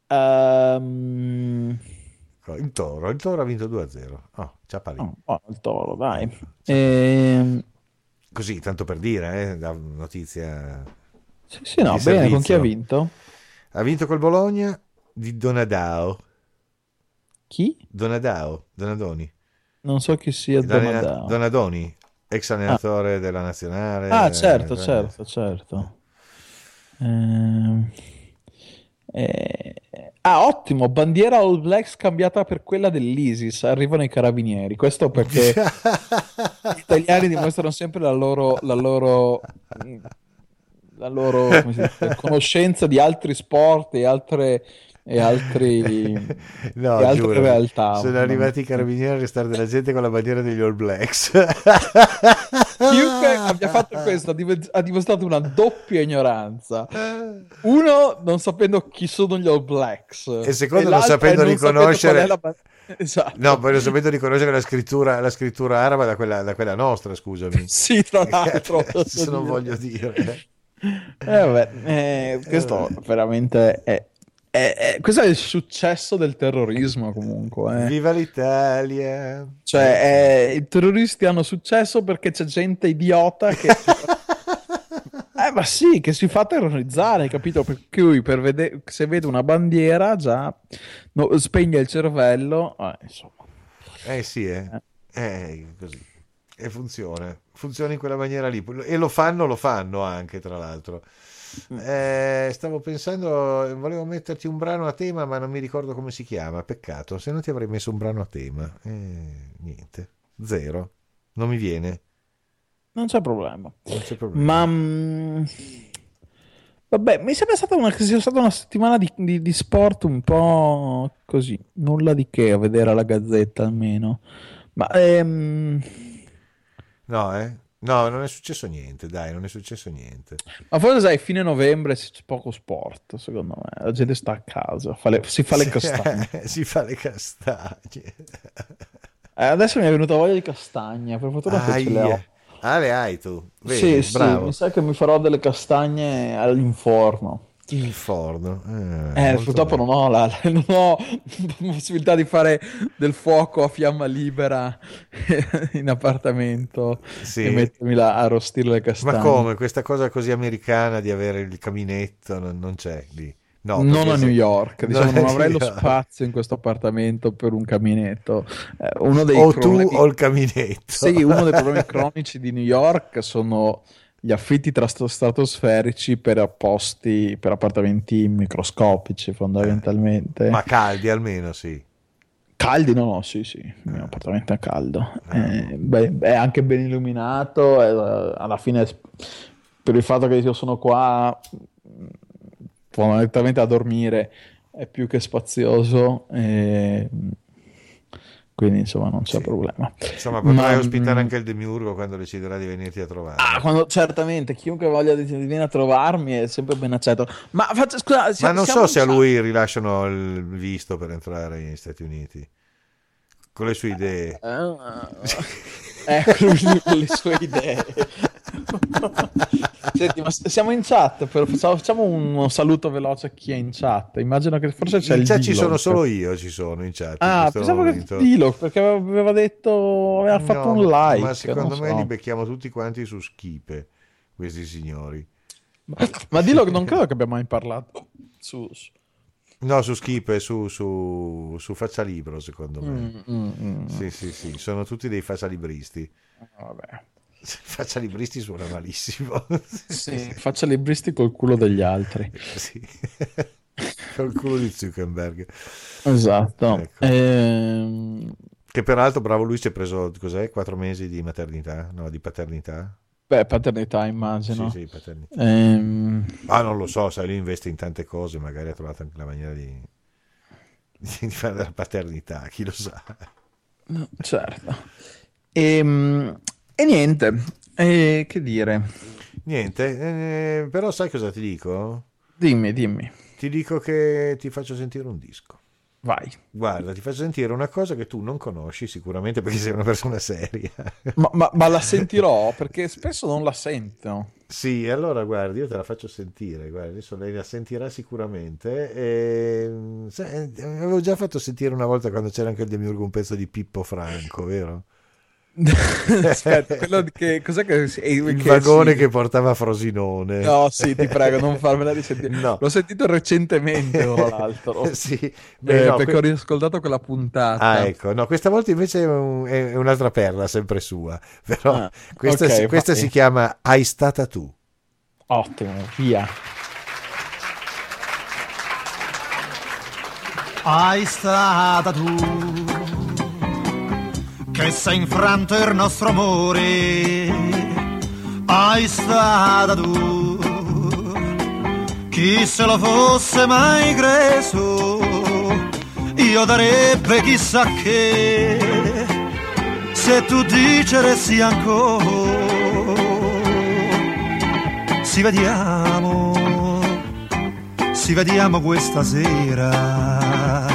um... il Toro, il Toro ha vinto due a zero. Oh, ciapalì. Oh, oh, il Toro, dai. E... Così, tanto per dire, eh, la notizia. Sì, sì, no, bene, servizio. Con chi ha vinto? Ha vinto col Bologna di Donadao. Chi? Donadao, Donadoni. Non so chi sia Donadao. Donadoni, ex allenatore ah. della nazionale. Ah, certo, eh, certo, certo. Eh, eh, ah, ottimo, bandiera All Blacks cambiata per quella dell'ISIS, arrivano i carabinieri. Questo perché gli italiani dimostrano sempre la loro, la loro, la loro come si dice, conoscenza di altri sport e altre... e altri no, e altre giuro, realtà. Sono arrivati i carabinieri a arrestare della gente con la bandiera degli All Blacks. Chiunque abbia fatto questo ha, div- ha dimostrato una doppia ignoranza. Uno, non sapendo chi sono gli All Blacks, e secondo, e non sapendo non riconoscere la... esatto. No, poi non sapendo riconoscere la scrittura, la scrittura araba da quella, da quella nostra, scusami. Sì, tra l'altro. Se non voglio dire. Eh, vabbè, eh, questo veramente è Eh, eh, questo è il successo del terrorismo comunque. Eh. Viva l'Italia! Cioè, eh, i terroristi hanno successo perché c'è gente idiota che... eh, ma sì, che si fa terrorizzare, capito? Per cui per vede... se vede una bandiera già no, spegne il cervello. Eh, insomma. Eh sì, eh. Eh, così. E funziona. Funziona in quella maniera lì. E lo fanno, lo fanno anche, tra l'altro. Eh, stavo pensando, volevo metterti un brano a tema, ma non mi ricordo come si chiama. Peccato, se no ti avrei messo un brano a tema. Eh, niente, zero, non mi viene. Non c'è problema. Non c'è problema. Ma mh, vabbè, mi sembra stata una, sia stata una settimana di, di, di sport un po' così, nulla di che a vedere alla Gazzetta almeno. Ma ehm... no, eh. No, non è successo niente, dai, non è successo niente. Ma forse sai, fine novembre c'è poco sport, secondo me. La gente sta a casa, fa le, si fa le castagne. si fa le castagne. Eh, adesso mi è venuta voglia di castagne, per fortuna che ce le ho. Ah, le hai tu? Vedi, sì, bravo. Sì, mi sa che mi farò delle castagne all'inforno. Il forno. Eh, eh purtroppo non ho, la, non ho possibilità di fare del fuoco a fiamma libera in appartamento, sì. E mettermi là a arrostire le castagne. Ma come? Questa cosa così americana di avere il caminetto non, non c'è lì? No, non a New York, diciamo, non, non avrei lo York. spazio in questo appartamento per un caminetto. Eh, uno dei o problemi... tu o il caminetto. Sì, uno dei problemi cronici di New York sono gli affitti stratosferici per posti, per appartamenti microscopici fondamentalmente. Eh, ma caldi almeno, sì. Caldi? No, no, sì, sì, il mio appartamento è caldo. Eh, beh, è anche ben illuminato, eh, alla fine per il fatto che io sono qua fondamentalmente a dormire è più che spazioso. Eh, quindi insomma non c'è sì. problema. Insomma potrai Ma, ospitare anche il Demiurgo quando deciderà di venirti a trovare. Ah, quando, certamente, chiunque voglia di, di venire a trovarmi è sempre ben accetto. Ma, faccio, scusa, siamo, Ma non so se a lui rilasciano il visto per entrare negli Stati Uniti con le sue idee. Uh, ecco lui con le sue idee. Senti, ma siamo in chat, però facciamo un saluto veloce a chi è in chat. Immagino che forse c'è in il chat Dilo, ci sono solo io, ci sono in chat. Ah, pensavo momento. Che Dilo, perché aveva detto, aveva fatto no, un like. Ma secondo me so. li becchiamo tutti quanti su Schipe, questi signori. Ma, ma Dilo non credo che abbia mai parlato su... su... No, su Schipe, su, su, su Faccialibro, secondo me. Mm, mm, mm. Sì, sì, sì, sono tutti dei faccialibristi. Vabbè. Faccia libristi suona malissimo. Sì, faccia libristi col culo degli altri. Sì. Col culo di Zuckerberg. Esatto. Ecco. Ehm... Che peraltro, bravo lui, si è preso, cos'è, quattro mesi di maternità? No, di paternità? Beh, paternità immagino. Sì, sì, paternità. Ehm... Ah, non lo so, sai, lui investe in tante cose, magari ha trovato anche la maniera di, di fare della paternità, chi lo sa. No, certo. E, e niente, e che dire? Niente, eh, però sai cosa ti dico? Dimmi, dimmi. Ti dico che ti faccio sentire un disco. Vai. Guarda, ti faccio sentire una cosa che tu non conosci sicuramente perché sei una persona seria. Ma, ma, ma la sentirò perché spesso non la sento. Sì, allora guardi, io te la faccio sentire, guarda, adesso lei la sentirà sicuramente. E... sai, avevo già fatto sentire una volta quando c'era anche il Demiurgo un pezzo di Pippo Franco, vero? Aspetta, quello che cos'è che il che vagone sì. che portava a Frosinone. No, sì, ti prego, non farmela risentire. No. L'ho sentito recentemente, tra l'altro. Sì, Beh, eh, no, perché que... ho riascoltato quella puntata. Ah, ecco, no, questa volta invece è, un, è un'altra perla, sempre sua. Però ah, questa, okay, si, questa si chiama Hai stata tu. Ottimo, via. Hai stata tu che sei infranto il nostro amore, hai stata tu, chi se lo fosse mai creso, io darebbe chissà che, se tu diceresti ancora, si vediamo, si vediamo questa sera,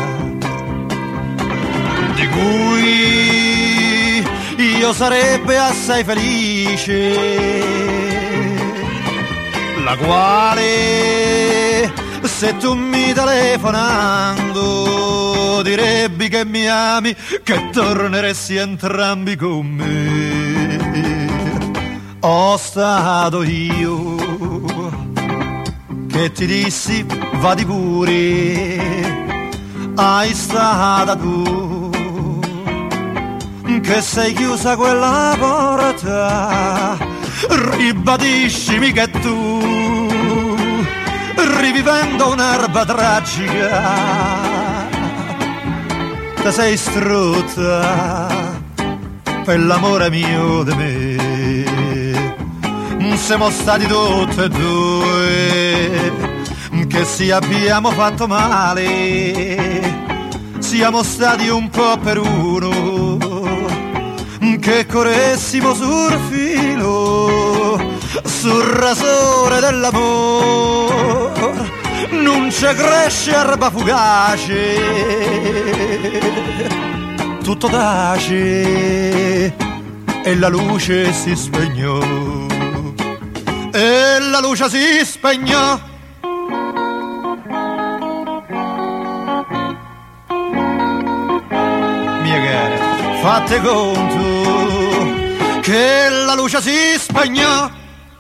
di cui io sarebbe assai felice, la quale se tu mi telefonando direbbi che mi ami, che torneresti entrambi con me. Ho stato io che ti dissi vadi pure, hai stata tu che sei chiusa quella porta, ribadiscimi che tu, rivivendo un'erba tragica, te sei strutta per l'amore mio di me. Siamo stati tutti e due che si abbiamo fatto male, siamo stati un po' per uno che corressimo sul filo, sul rasore dell'amore non c'è cresce erba fugace, tutto tace e la luce si spegnò, e la luce si spegnò. Mia cara, fate conto che la luce si spegnò.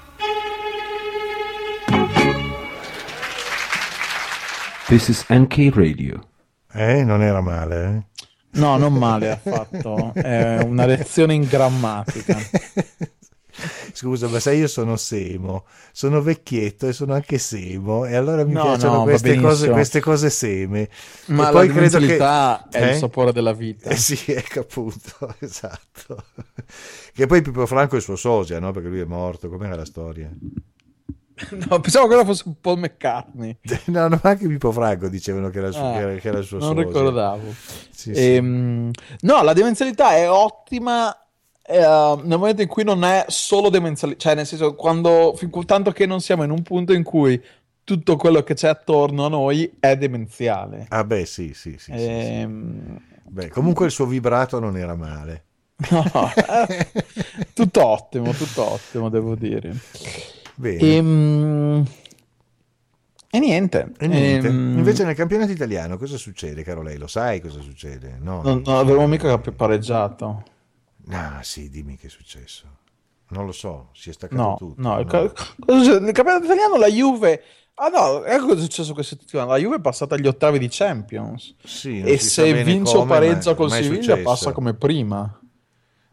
This is N K Radio. Eh, non era male, eh? No, non male affatto. È una lezione in grammatica. Scusa, ma sai, io sono semo, sono vecchietto e sono anche semo, e allora mi no, piacciono no, queste, cose, queste cose seme. Ma e poi la credo che è eh? il sapore della vita. Eh sì, ecco appunto, esatto. Che poi Pippo Franco è il suo sosia, no? Perché lui è morto, com'era la storia? No, pensavo che fosse un po' McCartney. No, no, anche Pippo Franco dicevano che era il suo, ah, che era, che era il suo non sosia. ricordavo. Sì, ehm, sì. No, la demenzialità è ottima eh, nel momento in cui non è solo demenzialità, cioè nel senso quando, fin tanto che non siamo in un punto in cui tutto quello che c'è attorno a noi è demenziale. Ah beh, sì, sì, sì, ehm... sì, sì. Beh, comunque il suo vibrato non era male. No, eh, tutto ottimo, tutto ottimo, devo dire. Bene. Ehm... E niente. E niente. Ehm... Invece nel campionato italiano cosa succede, caro lei? Lo sai cosa succede? No, non, non avevo mica pareggiato. Ah, sì, dimmi che è successo. Non lo so, si è staccato no, tutto. No, no. il, ca- nel campionato italiano la Juve... Ah no, ecco cosa è successo questa settimana. La Juve è passata agli ottavi di Champions. Sì, e se vince o pareggia ma, col ma Siviglia passa come prima.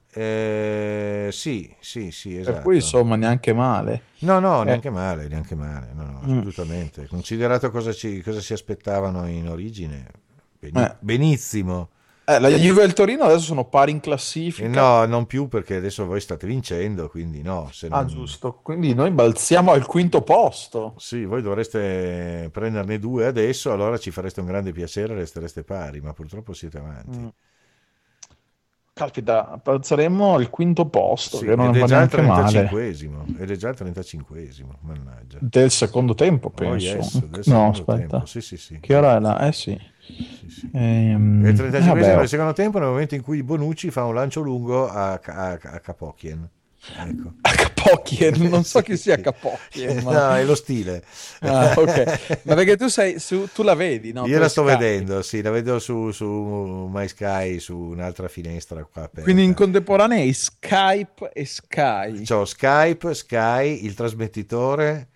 Eh, sì, sì, sì, esatto. Per cui insomma neanche male. No, no, Eh. neanche male, neanche male, no, no, Mm. assolutamente. Considerato cosa, ci, cosa si aspettavano in origine, beni- Eh. benissimo. Eh, la Juve e il Torino adesso sono pari in classifica. Eh, no, non più perché adesso voi state vincendo, quindi no. Se Ah, non... giusto. Quindi noi balziamo al quinto posto. Sì, voi dovreste prenderne due adesso, allora ci fareste un grande piacere, restereste pari, ma purtroppo siete avanti. Mm. Caspita, balzeremo al quinto posto, Sì, che non ed è va già il neanche male. trentacinquesimo, ed è già il trentacinquesimo, mannaggia. Del secondo tempo, Oh, penso. yes, del No, secondo aspetta. tempo. Sì, sì, sì. Che ora è là? Eh sì. Sì, sì. Ehm, È il trentacinquesimo vabbè, del secondo tempo, nel momento in cui Bonucci fa un lancio lungo a, a, a Kapokien. Ecco. a Kapokien, non so Sì, chi sia sì. Kapokien, ma... No, è lo stile. Ah, ok. Ma perché tu sei su, tu la vedi, no? Io Per la sto Sky. vedendo, sì, la vedo su, su My Sky, su un'altra finestra qua aperta. Quindi in contemporanea hai Skype e Sky. C'ho Skype, Sky, il trasmettitore,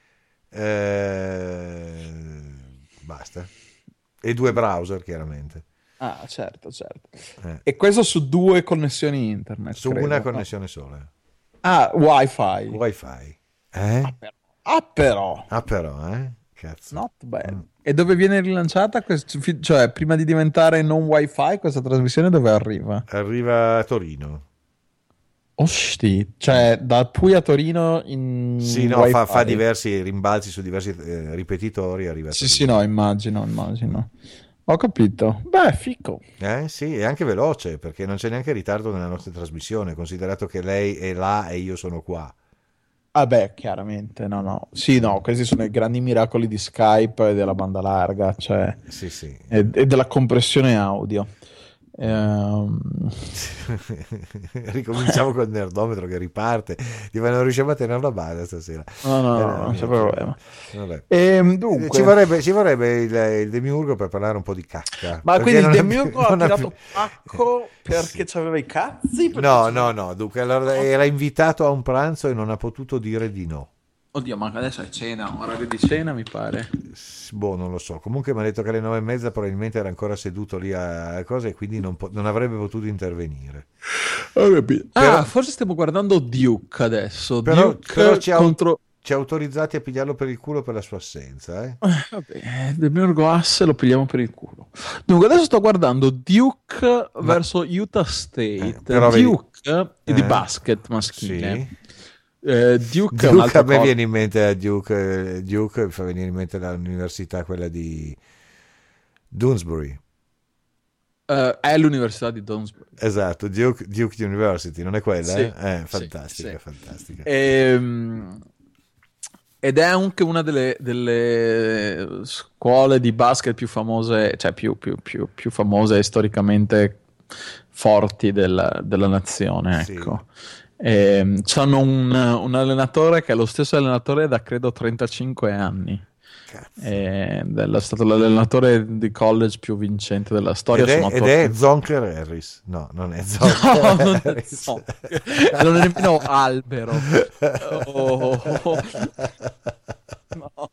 eh, basta. E due browser, chiaramente. Ah, certo, certo. Eh. E questo su due connessioni internet, Su credo, una no? connessione sola. Ah, wifi. Wi-Fi. Eh? Ah, però. Ah, però. Ah, però, eh? Cazzo. Not bad. Mm. E dove viene rilanciata? quest- fi- Cioè, prima di diventare non wifi, questa trasmissione dove arriva? Arriva a Torino. Osti, cioè da Puglia a Torino in Sì, no, wifi. fa, fa diversi rimbalzi su diversi eh, ripetitori. Arriva a Sì, Torino. sì, no, immagino, immagino. Ho capito. Beh, fico. Eh, sì, è anche veloce perché non c'è neanche ritardo nella nostra trasmissione, considerato che lei è là e io sono qua. Ah beh, chiaramente, no, no. Sì, no, questi sono i grandi miracoli di Skype e della banda larga, cioè, Sì, sì. e, e della compressione audio. Ehm, Ricominciamo col nerdometro che riparte. Dico, non riusciamo a tenerlo a bada stasera. No, no, Eh, no, non c'è niente. problema. Vabbè. Ehm, dunque, Ci vorrebbe, ci vorrebbe il, il demiurgo per parlare un po' di cacca. ma perché quindi il non ha più- Demiurgo ha non ha tirato più- pacco perché Sì. c'aveva i cazzi? Perché No, c'aveva- no, no. Dunque, allora, era invitato a un pranzo e non ha potuto dire di no. Oddio, ma adesso è cena, orario di cena mi pare. Boh, non lo so. Comunque mi ha detto che alle nove e mezza probabilmente era ancora seduto lì a a cose e quindi non, po- non avrebbe potuto intervenire. Ah, Però- forse stiamo guardando Duke adesso. Però, Duke però ci, ha, contro... ci ha autorizzati a pigliarlo per il culo per la sua assenza. Eh? Eh, vabbè, Demiurgo asse lo pigliamo per il culo. Dunque, adesso sto guardando Duke verso Utah State. Eh, però vedi- Duke è di Eh, basket maschile. Sì. Eh, Duke, è Duke, un'altra a me cosa. viene in mente a Duke, eh, Duke mi fa venire in mente l'università, quella di Doonesbury. Eh, è l'università di Downsbury. Esatto, Duke, Duke University, non è quella? Sì, eh? Eh, sì, fantastica, sì. fantastica. Ehm, ed è anche una delle, delle scuole di basket più famose, cioè più, più, più, più famose e storicamente forti della, della nazione, Sì. ecco. Ehm, c'hanno un, un allenatore che è lo stesso allenatore da credo trentacinque anni. Cazzo. Ed è stato l'allenatore di college più vincente della storia. Ed è, sono ed attuali- è Zonker Harris. No, non è Zonker No, non è Harris. so. Non è nemmeno albero. Oh, oh, oh. No.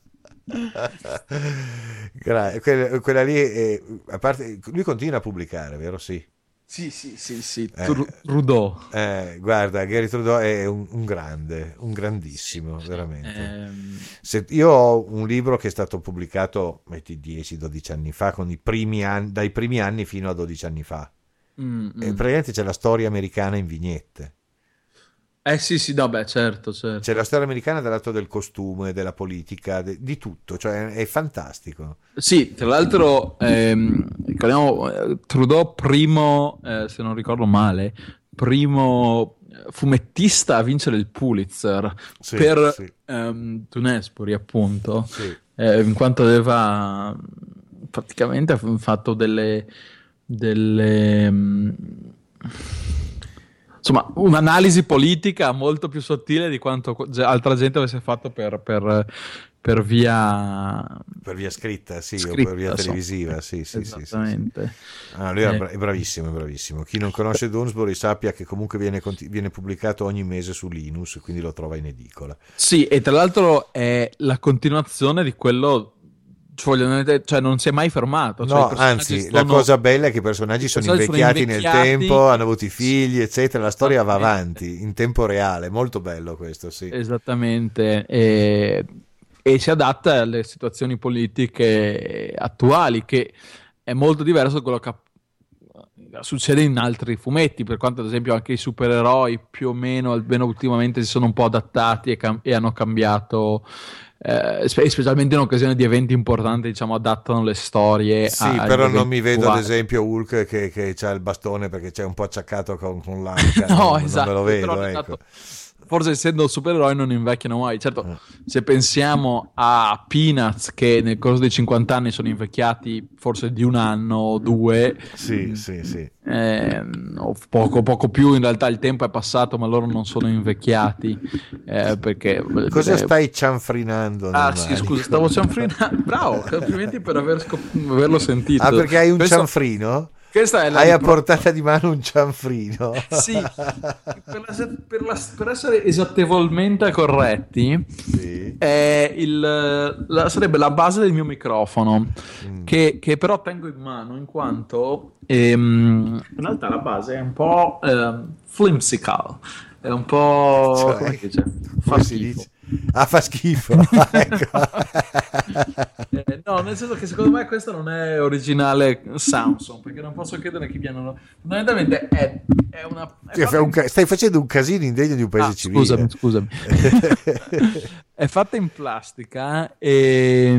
Gra- quella, quella lì, è- a parte, lui continua a pubblicare, vero? Sì. Sì, sì, sì, sì. Eh. Tru- Trudeau. Eh, guarda, Gary Trudeau è un, un grande, un grandissimo, veramente. Ehm, Se- io ho un libro che è stato pubblicato metti dieci dodici anni fa, con i primi anni, dai primi anni fino a dodici anni fa. mm, E mm. praticamente c'è la storia americana in vignette. Eh sì, sì, no, beh, certo, certo. C'è la storia americana dal lato del costume, della politica, de- di tutto, cioè è fantastico. Sì, tra l'altro, ehm, ricordiamo, eh, Trudeau primo, eh, se non ricordo male, primo fumettista a vincere il Pulitzer Sì, per sì. ehm, Doonesbury, appunto, Sì. eh, in quanto aveva praticamente fatto delle, delle mm, insomma, un'analisi politica molto più sottile di quanto co- ge- altra gente avesse fatto per, per, per via Per via scritta, sì, scritta, o per via so. televisiva, sì, sì, sì, sì, sì. Esattamente. Ah, lui è Eh. bra- è bravissimo, è bravissimo. Chi non conosce Doonesbury sappia che comunque viene, conti- viene pubblicato ogni mese su Linus, quindi lo trova in edicola. Sì, e tra l'altro è la continuazione di quello cioè non si è mai fermato. No, cioè, anzi, sono... la cosa bella è che i personaggi sono invecchiati, sono invecchiati nel tempo, hanno avuto i figli, eccetera. La storia va avanti in tempo reale, molto bello questo, sì. Esattamente, e, e si adatta alle situazioni politiche attuali, che è molto diverso da quello che succede in altri fumetti, per quanto ad esempio anche i supereroi più o meno, almeno ultimamente, si sono un po' adattati e, cam- e hanno cambiato. Eh, specialmente in occasione di eventi importanti, diciamo, adattano le storie. Sì, a, però non mi vedo attuali. Ad esempio Hulk che, che c'ha il bastone perché c'è un po' acciaccato con, con l'arca. No, non, esatto, non me lo vedo, però, ecco. esatto. Forse essendo supereroi non invecchiano mai. Certo, eh. se pensiamo a Peanuts, che nel corso dei cinquanta anni sono invecchiati forse di un anno o due, sì, sì, sì. Eh, o poco, poco più, in realtà il tempo è passato, ma loro non sono invecchiati. Eh, perché cosa eh, stai cianfrinando? Ah, sì, scusa, stavo cianfrinando. Bravo, complimenti per aver scop- averlo sentito. Ah, perché hai un Questo... cianfrino? Questa è la Hai a portata di mano un cianfrino. Sì, per, la, per, la, per essere esattevolmente corretti, sì. È il, la, sarebbe la base del mio microfono, mm. che, che però tengo in mano in quanto ehm, in realtà la base è un po' ehm, flimsical, è un po'... Cioè, come si dice? Fa schifo. Ah, fa schifo. Ecco. eh, no, nel senso che secondo me questo non è originale Samsung, perché non posso chiedere chi viene. Fondamentalmente è, è una è cioè, un ca- stai facendo un casino indegno di un paese ah, civile. Scusami, scusami. È fatta in plastica e,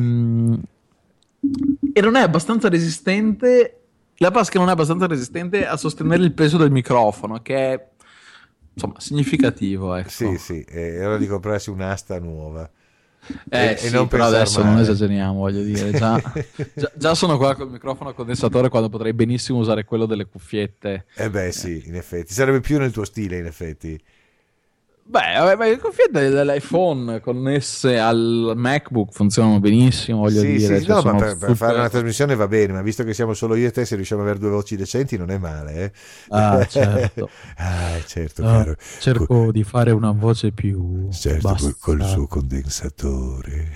e non è abbastanza resistente. La plastica non è abbastanza resistente a sostenere il peso del microfono, che è insomma significativo, ecco. Sì, sì, è ora di comprarsi un'asta nuova. Eh e, sì, e non però adesso male. Non esageriamo, voglio dire, già, già, già sono qua col microfono a condensatore quando potrei benissimo usare quello delle cuffiette. Eh beh sì, in effetti, sarebbe più nel tuo stile, in effetti. Beh, beh, le cuffiette dell'iPhone connesse al MacBook funzionano benissimo, voglio sì, dire. Sì, cioè no, ma per, super... per fare una trasmissione va bene, ma visto che siamo solo io e te, se riusciamo ad avere due voci decenti non è male, eh? Ah, certo. ah, certo, ah, caro. Cerco Co- di fare una voce più... Certo, col, col suo condensatore.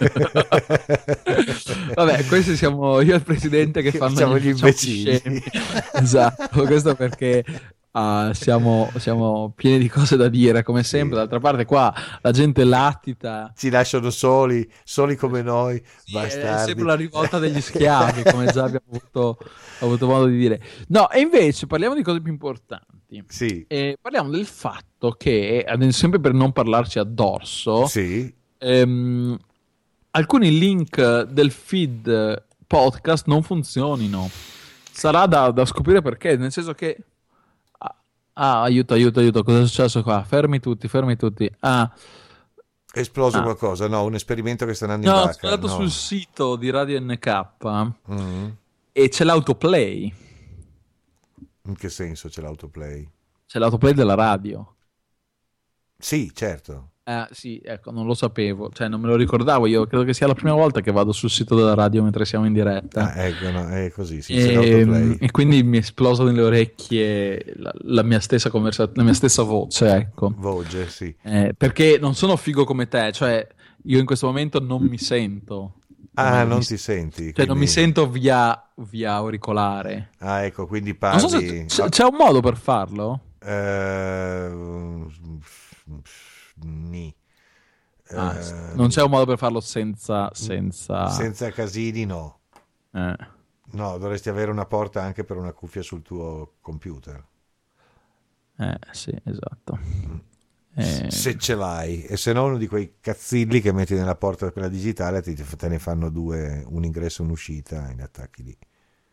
Vabbè, questi siamo io e il presidente che fanno siamo gli imbecilli. Esatto, questo perché... Uh, siamo, siamo pieni di cose da dire come sempre, sì. D'altra parte qua la gente latita, ci lasciano soli soli come noi, sì, è sempre la rivolta degli schiavi come già abbiamo avuto, avuto modo di dire. No, e invece parliamo di cose più importanti, sì. E parliamo del fatto che, sempre per non parlarci addosso, sì. ehm, alcuni link del feed podcast non funzionino. Sarà da, da scoprire perché, nel senso che ah, aiuto, aiuto, aiuto, cosa è successo qua? Fermi tutti, fermi tutti. Ah, è esploso ah. qualcosa? No, un esperimento che sta andando in no, vacca. Sono andato no. sul sito di Radio N K mm. e c'è l'autoplay. In che senso c'è l'autoplay? C'è l'autoplay della radio. Sì, certo. Eh, sì, ecco, non lo sapevo, cioè non me lo ricordavo, io credo che sia la prima volta che vado sul sito della radio mentre siamo in diretta. Ah, ecco, no, è così, sì, e, e quindi mi è esplosa nelle orecchie la, la mia stessa conversazione, la mia stessa voce, ecco. Voce, sì. Eh, perché non sono figo come te, cioè io in questo momento non mi sento. Ah, non mi, ti senti? Cioè quindi... non mi sento via, via auricolare. Ah, ecco, quindi parli... Non so se c'è, c'è un modo per farlo? Uh... Ni. Ah, uh, non c'è un modo per farlo senza senza, senza casini, no. Eh. No, dovresti avere una porta anche per una cuffia sul tuo computer. Eh, sì, esatto. Mm. Eh... Se ce l'hai, e se no uno di quei cazzilli che metti nella porta per quella digitale, ti, te ne fanno due, un ingresso e un'uscita, e ne attacchi lì.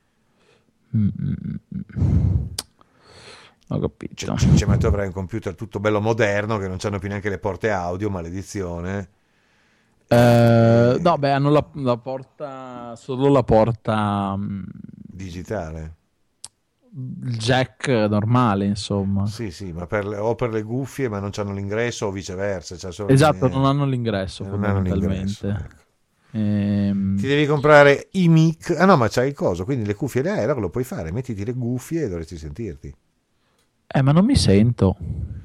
Mm-mm. Ho capito. Cioè, cioè, ma tu avrai un computer tutto bello moderno che non c'hanno più neanche le porte audio, maledizione. Eh, eh, no, beh, hanno la, la porta, solo la porta um, digitale. Il jack normale, insomma. Sì, sì, ma per le, o per le cuffie, ma non c'hanno l'ingresso, o viceversa. C'è solo esatto, le... non hanno l'ingresso, non fondamentalmente. Hanno l'ingresso, ecco. Ehm... Ti devi comprare i mic. Ah no, ma c'hai il coso, quindi le cuffie da aereo lo puoi fare. Mettiti le cuffie e dovresti sentirti. Eh, ma non mi sento.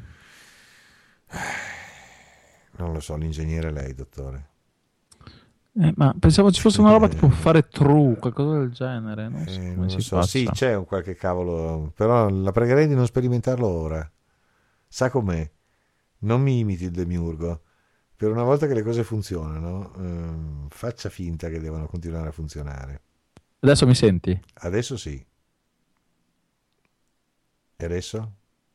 Non lo so, l'ingegnere è lei, dottore. Eh, ma pensavo ci fosse una roba tipo fare true, qualcosa del genere. Non so, eh, come non si lo so. faccia. Sì, c'è un qualche cavolo, però la pregherei di non sperimentarlo ora. Sa com'è? Non mi imiti il demiurgo. Per una volta che le cose funzionano, ehm, faccia finta che devono continuare a funzionare. Adesso mi senti? Adesso sì. E adesso?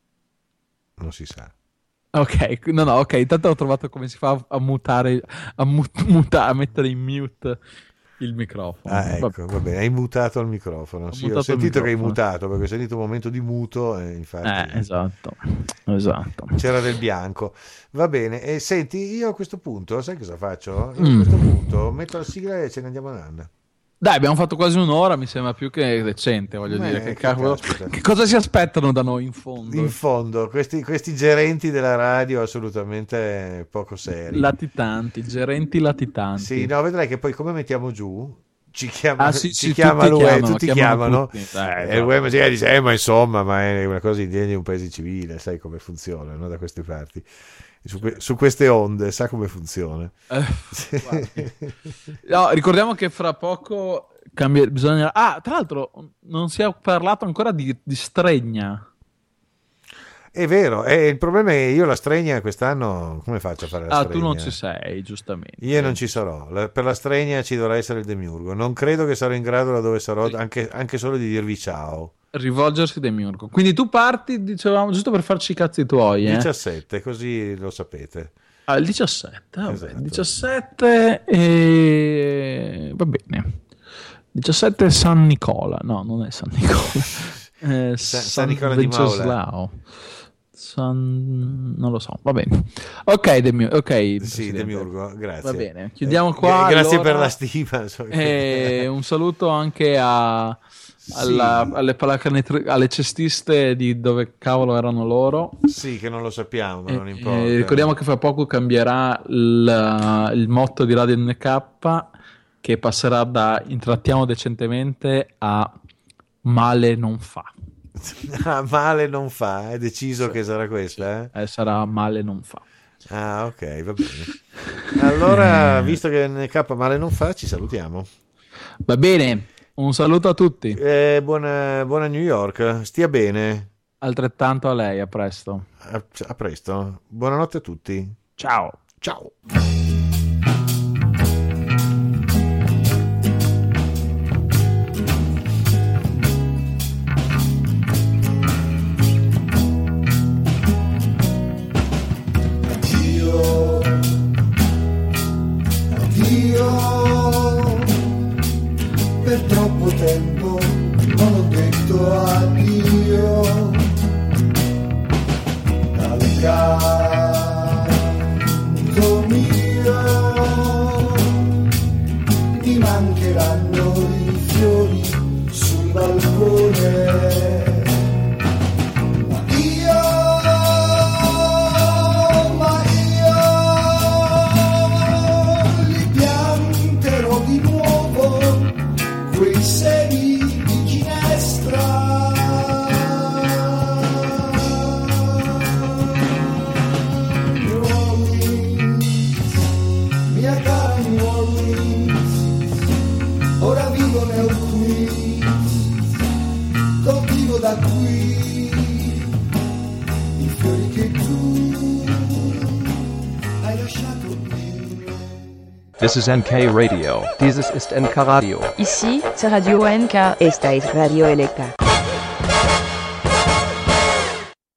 Non si sa. Ok, no, no, ok. Intanto ho trovato come si fa a mutare, a, mut- muta- a mettere in mute il microfono. Ah, ecco, va bene, hai mutato il microfono. Ho Sì, mutato ho sentito il che hai microfono. mutato, perché ho sentito un momento di muto e infatti Eh, esatto, esatto. c'era del bianco. Va bene, e senti, io a questo punto, sai cosa faccio? Io Mm. a questo punto metto la sigla e ce ne andiamo andando. Dai, abbiamo fatto quasi un'ora, mi sembra più che decente, voglio Beh, dire. Che, che cavolo- caspita. che cosa si aspettano da noi in fondo? In fondo, questi, questi gerenti della radio assolutamente poco seri. Latitanti, gerenti latitanti. Sì, no, vedrai che poi come mettiamo giù, ci chiama, Ah, sì, ci sì, chiama tutti lui, chiamano, tutti chiamano chiamano, tutti. Eh, e il web magari dice, eh, ma insomma, ma è una cosa indegna di un paese civile, sai come funziona, no? Da queste parti. Su, que- su queste onde, sa come funziona. Eh, guardi. No, ricordiamo che fra poco cambia, bisogna... Ah, tra l'altro non si è parlato ancora di, di Stregna. È vero, e il problema è io la Stregna quest'anno, come faccio a fare la Ah, Stregna? tu non ci sei, giustamente. Io non ci sarò, La- per la Stregna ci dovrà essere il demiurgo, non credo che sarò in grado da dove sarò Sì. anche, anche solo di dirvi ciao. Rivolgersi Demiurgo. Quindi tu parti, dicevamo, giusto per farci i cazzi tuoi, eh? diciassette, così lo sapete. Ah, il diciassette, vabbè, Esatto. diciassette e... va bene. diciassette San Nicola, no, non è San Nicola. Eh, San- San Nicola di Maula. Venceslao. San... non lo so, va bene. Ok, Demi- ok, Sì, Presidente. Demiurgo, grazie. Va bene, chiudiamo Eh, qua. grazie allora. per la stima. so che- E un saluto anche a... alla- Sì. alle, pallacanestri- alle cestiste di dove cavolo erano loro. Sì, che non lo sappiamo, ma non E- importa. e ricordiamo che fra poco cambierà il, il motto di Radio N K, che passerà da intrattiamo decentemente a male non fa. Ah, male non fa, hai deciso che sarà questa? Eh? Eh, sarà male non fa. Ah, ok, va bene. Allora, visto che N K male non fa, ci salutiamo. Va bene, un saluto a tutti. Eh, buona, buona New York, stia bene. Altrettanto a lei, a presto. A, a presto. Buonanotte a tutti. Ciao. Ciao. Addio, addio, per troppo tempo non ho detto addio al canto mio, mi mancheranno i fiori sul balcone. Da qui i fiori che tu hai lasciato qui. This is N K Radio. Dieses ist N K Radio. Ici, c'est Radio N K. Esta es Radio Electa.